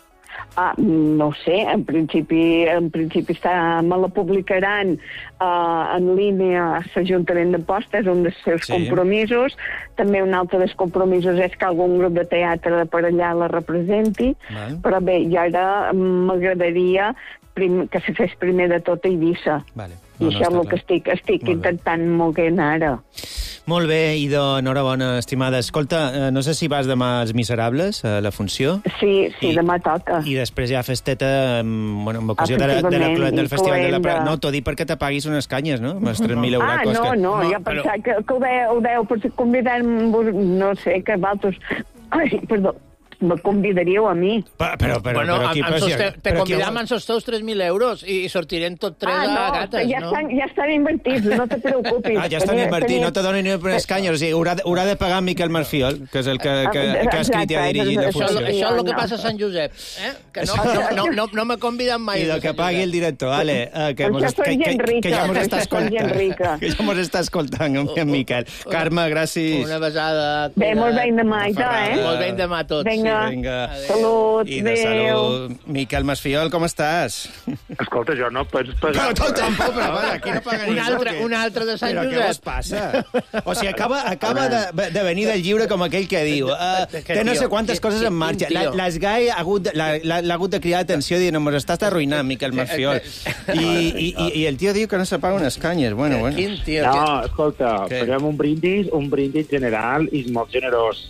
Speaker 16: No ho sé, en principi me la publicaran en línia a l'Ajuntament d'Amposta, és un dels seus compromisos. També un altre dels compromisos és que algun grup de teatre per allà la representi, però bé, jo ara m'agradaria que se fes primer de tot a Eivissa. I això és el que estic intentant moguent ara.
Speaker 4: Molt bé, Ido, enhorabona, estimada. Escolta, no sé si vas demà als Miserables, a la funció.
Speaker 16: Sí, demà toca.
Speaker 4: I després ja festeta, en ocasió del Festival de la Prada. No, t'ho dic perquè t'apaguis unes canyes, no? Amb els 3.000 euracos.
Speaker 16: No, jo pensava que ho deu per convidar-vos, no sé, que vosaltres... Ai, perdó. me convidaríeu a mi.
Speaker 13: Te convidam amb els teus 3.000 euros i sortirem tot tres a gates, no?
Speaker 16: Ja estan invertits, no te preocupis.
Speaker 4: Ja estan invertits, no te donin ni per escanyes. O sigui, haurà de pagar Miquel Marfiol, que és el que ha escrit i ha dirigit la funció.
Speaker 13: Això és el que passa a Sant Josep, que no me conviden mai.
Speaker 4: I el que pagui el director, Ale, que ja mos està escoltant, en Miquel. Carme, gràcies.
Speaker 13: Una besada.
Speaker 16: Bé, molt bé demà,
Speaker 13: Molt bé demà a tots.
Speaker 16: Vinga. Salut,
Speaker 4: i de salut. Miquel Masfiol, com estàs?
Speaker 17: Escolta, jo no pots pagar...
Speaker 4: Però tu tampoc, però aquí no paga ningú.
Speaker 13: Un altre de Sant Josep.
Speaker 4: Però què us passa? O sigui, acaba de venir del lliure com aquell que diu té no sé quantes coses en marxa. L'Esgai l'ha hagut de cridar atenció i dir, no, m'estàs arruïnant, Miquel Masfiol. I el tio diu que no se paga unes canyes. Bueno.
Speaker 17: No, escolta, farem un brindis general i molt generós.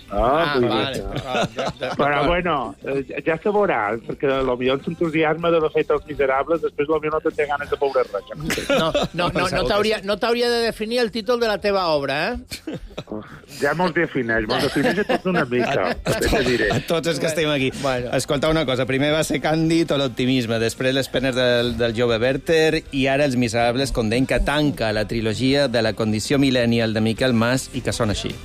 Speaker 17: Però, bueno, ja se veurà, perquè potser s'entusiasma d'haver fet els miserables, després potser no té ganes de veure res.
Speaker 13: No t'hauria de definir el títol de la teva obra,
Speaker 17: Ja me'ls defineix a tots una mica.
Speaker 4: A tots els que estem aquí. Escolta una cosa, primer va ser Càndid o l'optimisme, després les penes del jove Werther i ara Els miserables condemn, que tanca la trilogia de la condició millennial de Miquel Mas i que sona així.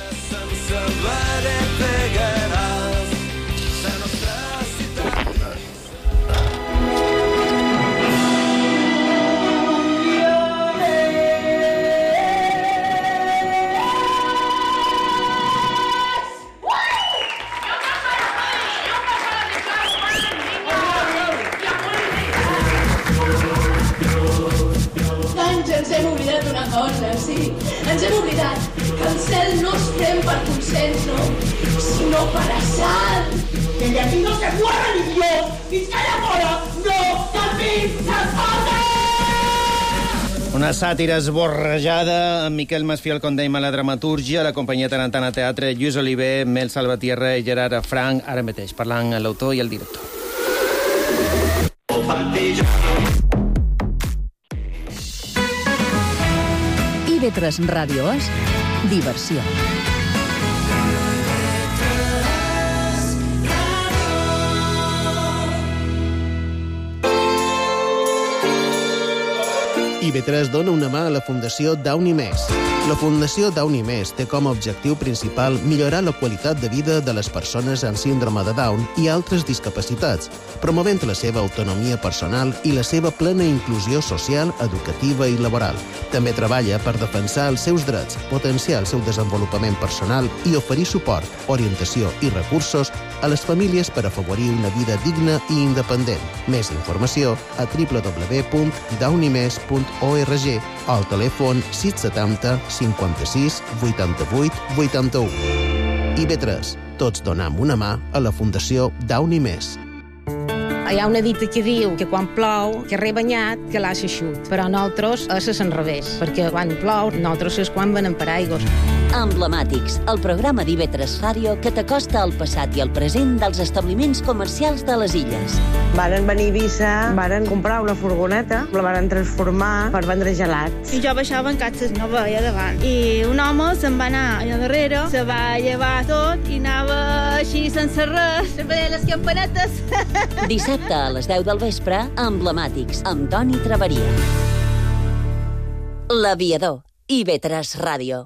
Speaker 18: Ens hem oblidat d'una cosa, sí. Ens hem oblidat que el cel no es pren per consens, no, sinó per assalt. Que de aquí no se mueva ni Dios, ni que allà fora no capim les coses!
Speaker 4: Una sàtira esborrejada amb Miquel Masfiol condemn a la dramatúrgia, la companyia Tarantana Teatre, Lluís Oliver, Mel Salvatierra i Gerard Frank, ara mateix parlant l'autor i el director.
Speaker 2: IB3 Ràdio és diversió.
Speaker 12: IB3 dona una mà a la Fundació Downy Més. La Fundació Downy Més té com a objectiu principal millorar la qualitat de vida de les persones amb síndrome de Down i altres discapacitats, promovent la seva autonomia personal i la seva plena inclusió social, educativa i laboral. També treballa per defensar els seus drets, potenciar el seu desenvolupament personal i oferir suport, orientació i recursos a les famílies per afavorir una vida digna i independent. Més informació a www.downymes.org o al telèfon 670 56 88 81. IB3. Tots donem una mà a la Fundació Downy Més.
Speaker 19: Hi ha una dita que diu que quan plou, que rebanyat, que l'ha eixut. Però nosaltres és l'enrevés, perquè quan plou, nosaltres és quan venem per aigües.
Speaker 3: Emblemàtics, el programa d'IB3 Ràdio que t'acosta al passat i al present dels establiments comercials de les illes.
Speaker 20: Varen venir a Eivissa, varen comprar una furgoneta, la varen transformar per vendre gelats.
Speaker 21: I jo baixava en catxes, no veia davant. I un home se'n va anar allà darrere, se va llevar tot i anava així sense res, sempre les campanetes.
Speaker 3: Dissabte a les 10 del vespre, Emblemàtics, amb Toni Traveria. L'Aviador, IB3 Ràdio.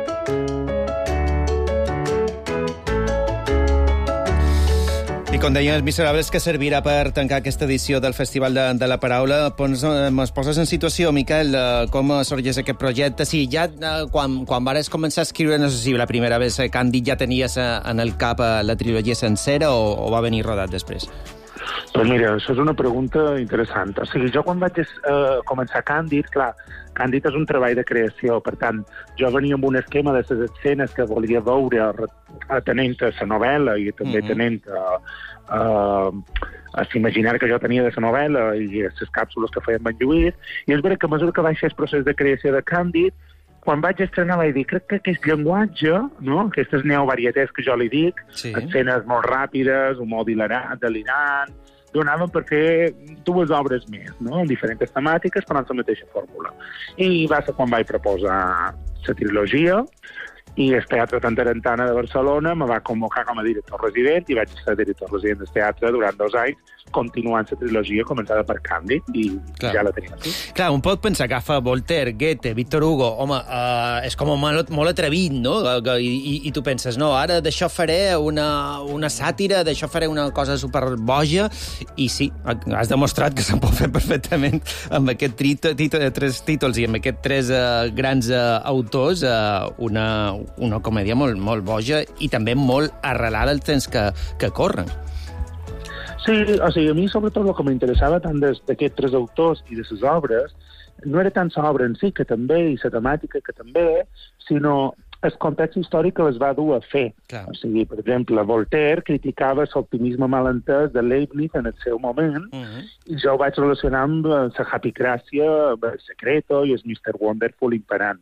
Speaker 4: I com deien Els miserables, que servirà per tancar aquesta edició del Festival de la Paraula. Ens poses en situació, Miquel, com sorgeix aquest projecte? Sí, ja quan vares començar a escriure, no sé si la primera vegada Càndid ja tenies en el cap la trilogia sencera o va venir rodat després?
Speaker 17: Doncs mira, això és una pregunta interessant. O sigui, jo quan vaig començar Càndid, clar, Càndid és un treball de creació, per tant, jo venia amb un esquema de les escenes que volia veure atenent a la novel·la i també atenent a s'imaginar que jo tenia de la novel·la i les càpsules que feien en Lluís, i és veritat que a mesura que vaig fer el procés de creació de Càndid, quan vaig estrenar vaig dir, crec que aquest llenguatge, no? Aquestes neovarietats que jo li dic, escenes molt ràpides, un molt delirant, donaven per fer dues obres més, no? En diferents temàtiques, però en la mateixa fórmula. I va ser quan vaig proposar la trilogia, i el Teatre Tantarantana de Barcelona me va convocar com a director resident i vaig ser director resident del teatre durant 2 anys, continuant la trilogia començada per Càndid, i ja la tenim aquí.
Speaker 4: Clar, un pot pensar que agafa Voltaire, Goethe, Victor Hugo, home, és com molt atrevit, no? I tu penses, no, ara d'això faré una sàtira, d'això faré una cosa superboja, i sí, has demostrat que se'n pot fer perfectament amb aquest 3 títols i amb aquests 3 grans autors, una comèdia molt boja i també molt arrelada als temps que corren.
Speaker 17: Sí, o sigui, a mi sobretot el que m'interessava tant d'aquests 3 autors i de les obres no era tant l'obra en si, que també, i la temàtica, que també, sinó el context històric que les va dur a fer. Clar. O sigui, per exemple, Voltaire criticava l'optimisme malentès de Leibniz en el seu moment, i jo ho vaig relacionar amb la Happycràcia, amb el Secreto i el Mr. Wonderful imperant.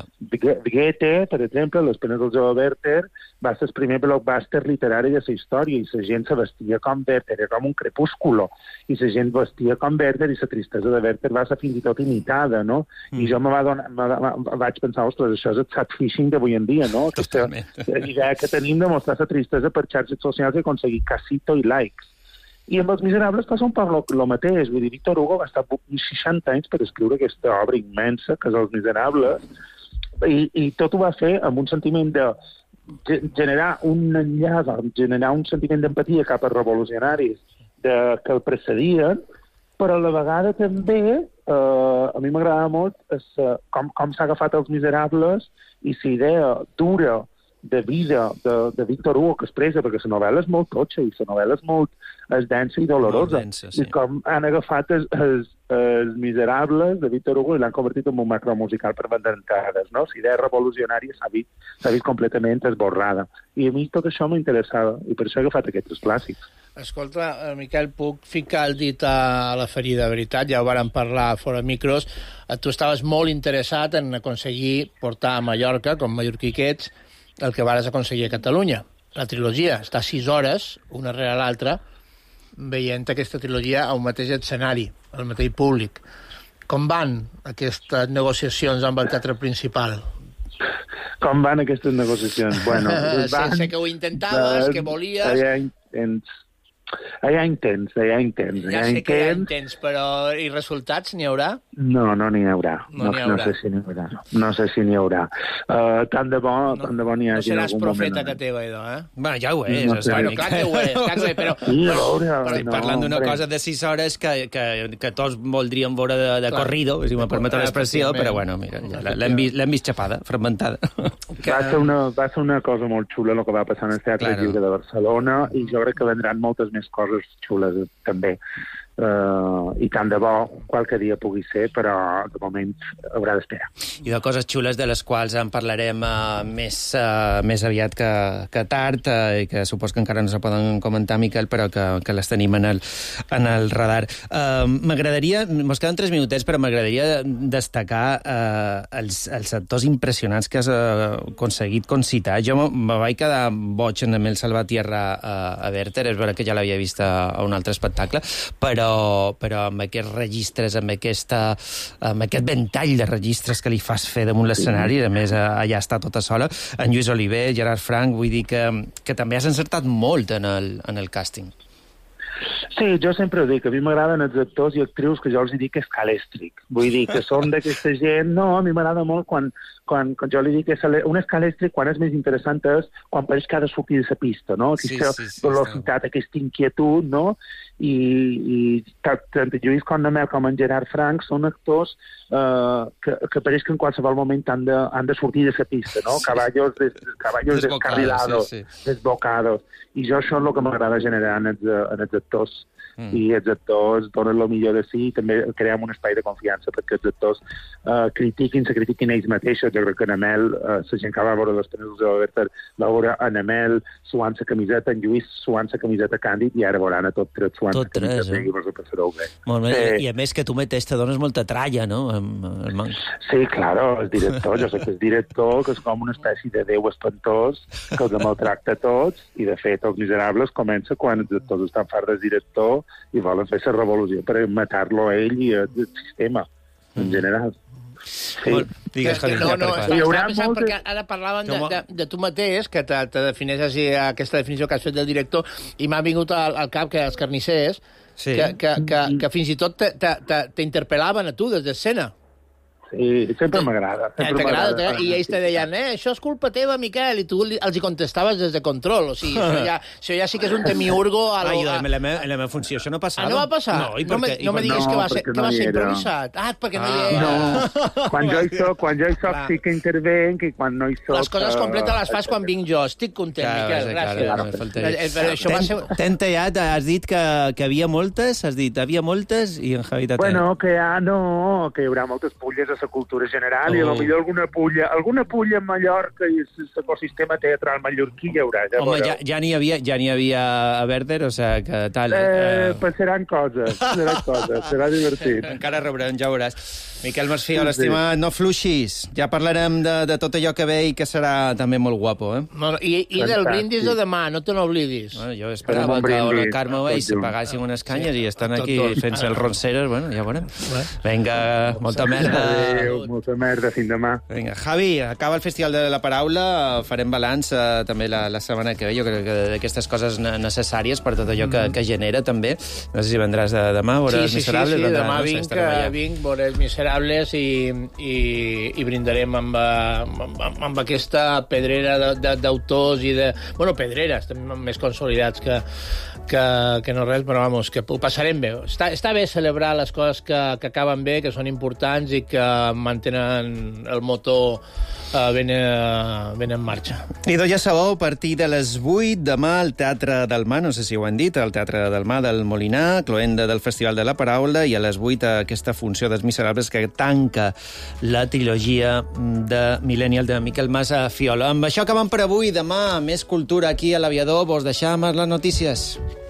Speaker 17: Goethe, per exemple, Les penes del jove Werther, va ser el primer blockbuster literari de la història, i la gent se vestia com Werther, era com un crepúsculo, i la gent vestia com Werther, i la tristesa de Werther va ser fins i tot imitada, no? I jo vaig pensar, ostres, això és el catfishing d'avui en dia, no? Aquesta idea que tenim de mostrar la tristesa per xarxes socials i aconseguir casito i likes. I amb Els Miserables passa un poc el mateix. Vull dir, Victor Hugo va estar 60 anys per escriure aquesta obra immensa, que és Els Miserables, i tot ho va fer amb un sentiment de generar un enllaç, generar un sentiment d'empatia cap als revolucionaris que el precedien, però a la vegada també, a mi m'agrada molt com s'ha agafat Els Miserables i la idea dura de vida de Victor Hugo que expressa, perquè la novel·la és molt totxa i la novel·la és densa i dolorosa. I com han agafat els Miserables de Victor Hugo i l'han convertit en un macromusical per vendre entrades, no? La idea revolucionària s'ha vist completament esborrada. I a mi tot això m'interessava, i per això he agafat aquests clàssics.
Speaker 13: Escolta, Miquel, puc ficar el dit a la ferida, de veritat, ja ho vàrem parlar fora micros. Tu estaves molt interessat en aconseguir portar a Mallorca, com mallorquí que ets, el que vares aconseguir a Catalunya. La trilogia està 6 hores, una rere l'altra, veient aquesta trilogia a un mateix escenari, al mateix públic. Com van aquestes negociacions amb el teatre principal?
Speaker 17: Com van aquestes negociacions? Bueno,
Speaker 13: sé que ho intentaves, que volies...
Speaker 17: Hi ha intents.
Speaker 13: Ja sé que hi ha intents, però i resultats n'hi haurà?
Speaker 17: No n'hi haurà. No sé si n'hi haurà. Tant de bo n'hi hagi en algun moment.
Speaker 13: No seràs profeta que teva, idò, eh?
Speaker 4: Bueno, ja ho és.
Speaker 13: Bueno, clar que ho és, però...
Speaker 4: Estic parlant d'una cosa de 6 hores que tots voldríem veure de corrido, si me permeto l'expressió, però bueno, mira, l'hem vist xapada, fragmentada.
Speaker 17: Va ser una cosa molt xula el que va passar en el Teatre Lliure de Barcelona, i jo crec que vendran moltes més coses xules també. I tant de bo qualque dia pugui ser, però de moment haurà d'esperar.
Speaker 4: I de coses xules de les quals en parlarem més aviat que tard, i que supos que encara no se poden comentar, Miquel, però que les tenim en el radar. M'agradaria, mos queden 3 minutets, però m'agradaria destacar els actors impressionants que has aconseguit concitar. Jo me vaig quedar boig en Emil Salvatierra a Werther, és veritat que ja l'havia vist a un altre espectacle, però amb aquests registres, amb aquest ventall de registres que li fas fer damunt l'escenari, a més allà està tota sola, en Lluís Oliver, Gerard Frank, vull dir que també has encertat molt en el càsting.
Speaker 17: Sí, jo sempre ho dic, a mi m'agraden els actors i actrius que jo els dic escalèstric. Vull dir que són d'aquesta gent... No, a mi m'agrada molt quan jo li dic que un escalèstric, quan és més interessant, és quan pareix que ha de sortir de la pista, no? Aquesta velocitat, aquesta inquietud, no? I tant Lluís Condamel com en Gerard Frank són actors que pareix que en qualsevol moment han de sortir de la pista, no? Caballos descarrilados, desbocados. I jo això és el que m'agrada generar en els actors. I els actors donen el millor de si, i també creem un espai de confiança perquè els actors critiquin ells mateixos. Jo crec que en Amel, la gent que va veure Les penes de Werther, va veure en Amel suant la camiseta, en Lluís suant la camiseta Càndid, i ara veuran a tot tres suant la camiseta i vos ho passareu bé.
Speaker 4: Molt bé, i a més que tu mateix te dones molta tralla, no?
Speaker 17: Sí, claro, el director, jo sé que és director, que és com una espècie de déu espantós, que els maltracta tots, i de fet Els Miserables comença quan els actors estan farts del director i volen fer la revolució per matar-lo a ell i al sistema, en general.
Speaker 4: Digues, Javi.
Speaker 13: Perquè ara parlaven de tu mateix, que te defineixes aquesta definició que has fet del director, i m'ha vingut al cap que els carnissers, que fins i tot t'interpel·laven a tu des d'escena.
Speaker 17: Sí, sempre m'agrada.
Speaker 13: I ells te deien, això és culpa teva, Miquel, i tu els hi contestaves des de control. O sigui, això ja sí que és un demiurgo.
Speaker 4: En la meva funció això no passava.
Speaker 13: No va passar? No me diguis que va ser improvisat. Perquè no hi era.
Speaker 17: No, quan jo hi soc sí que intervenc i quan no hi soc...
Speaker 13: Les coses completes les fas quan vinc jo. Estic content, Miquel, gràcies.
Speaker 4: T'hem tallat, has dit que havia moltes, i en Javi t'ha tallat.
Speaker 17: Bueno, que hi haurà moltes pulles a la cultura general i potser alguna pulla a Mallorca i l'ecosistema teatral mallorquí hi haurà.
Speaker 4: Home, ja n'hi havia a Werder, o sigui que tal...
Speaker 17: Passaran coses, serà divertit.
Speaker 4: Encara rebrem, ja veuràs. Miquel Masfiol, estimat, no fluixis. Ja parlarem de tot allò que ve i que serà també molt guapo, eh?
Speaker 13: I del brindis de demà, no te n'oblidis.
Speaker 4: Jo esperava que la Carme Weiss se pagassin unes canyes i estan aquí fent-se els ronceres, bueno, ja veurem. Vinga, molta merda.
Speaker 17: Adéu, molta merda, fins demà.
Speaker 4: Vinga, Javi, acaba el Festival de la Paraula, farem balanç també la setmana que ve, jo crec que d'aquestes coses necessàries per tot allò que genera també. No sé si vendràs demà, veuràs Miserables.
Speaker 13: Sí, demà vinc, veuràs Miserables i brindarem amb aquesta pedrera d'autors i de... Bueno, pedreres, també més consolidats que no res, però vamos, que ho passarem bé. Està bé celebrar les coses que acaben bé, que són importants i que mantenen el motor ben en marxa.
Speaker 4: I ja sabeu, a partir de les 8 demà al Teatre del Mar, no sé si ho han dit, al Teatre del Mar del Molinar, cloenda del Festival de la Paraula, i a les 8 aquesta funció dels Miserables que tanca la trilogia de Millennial de Miquel Masfiol. Amb això acabem per avui. Demà més cultura aquí a l'Aviador. Vos deixam les notícies.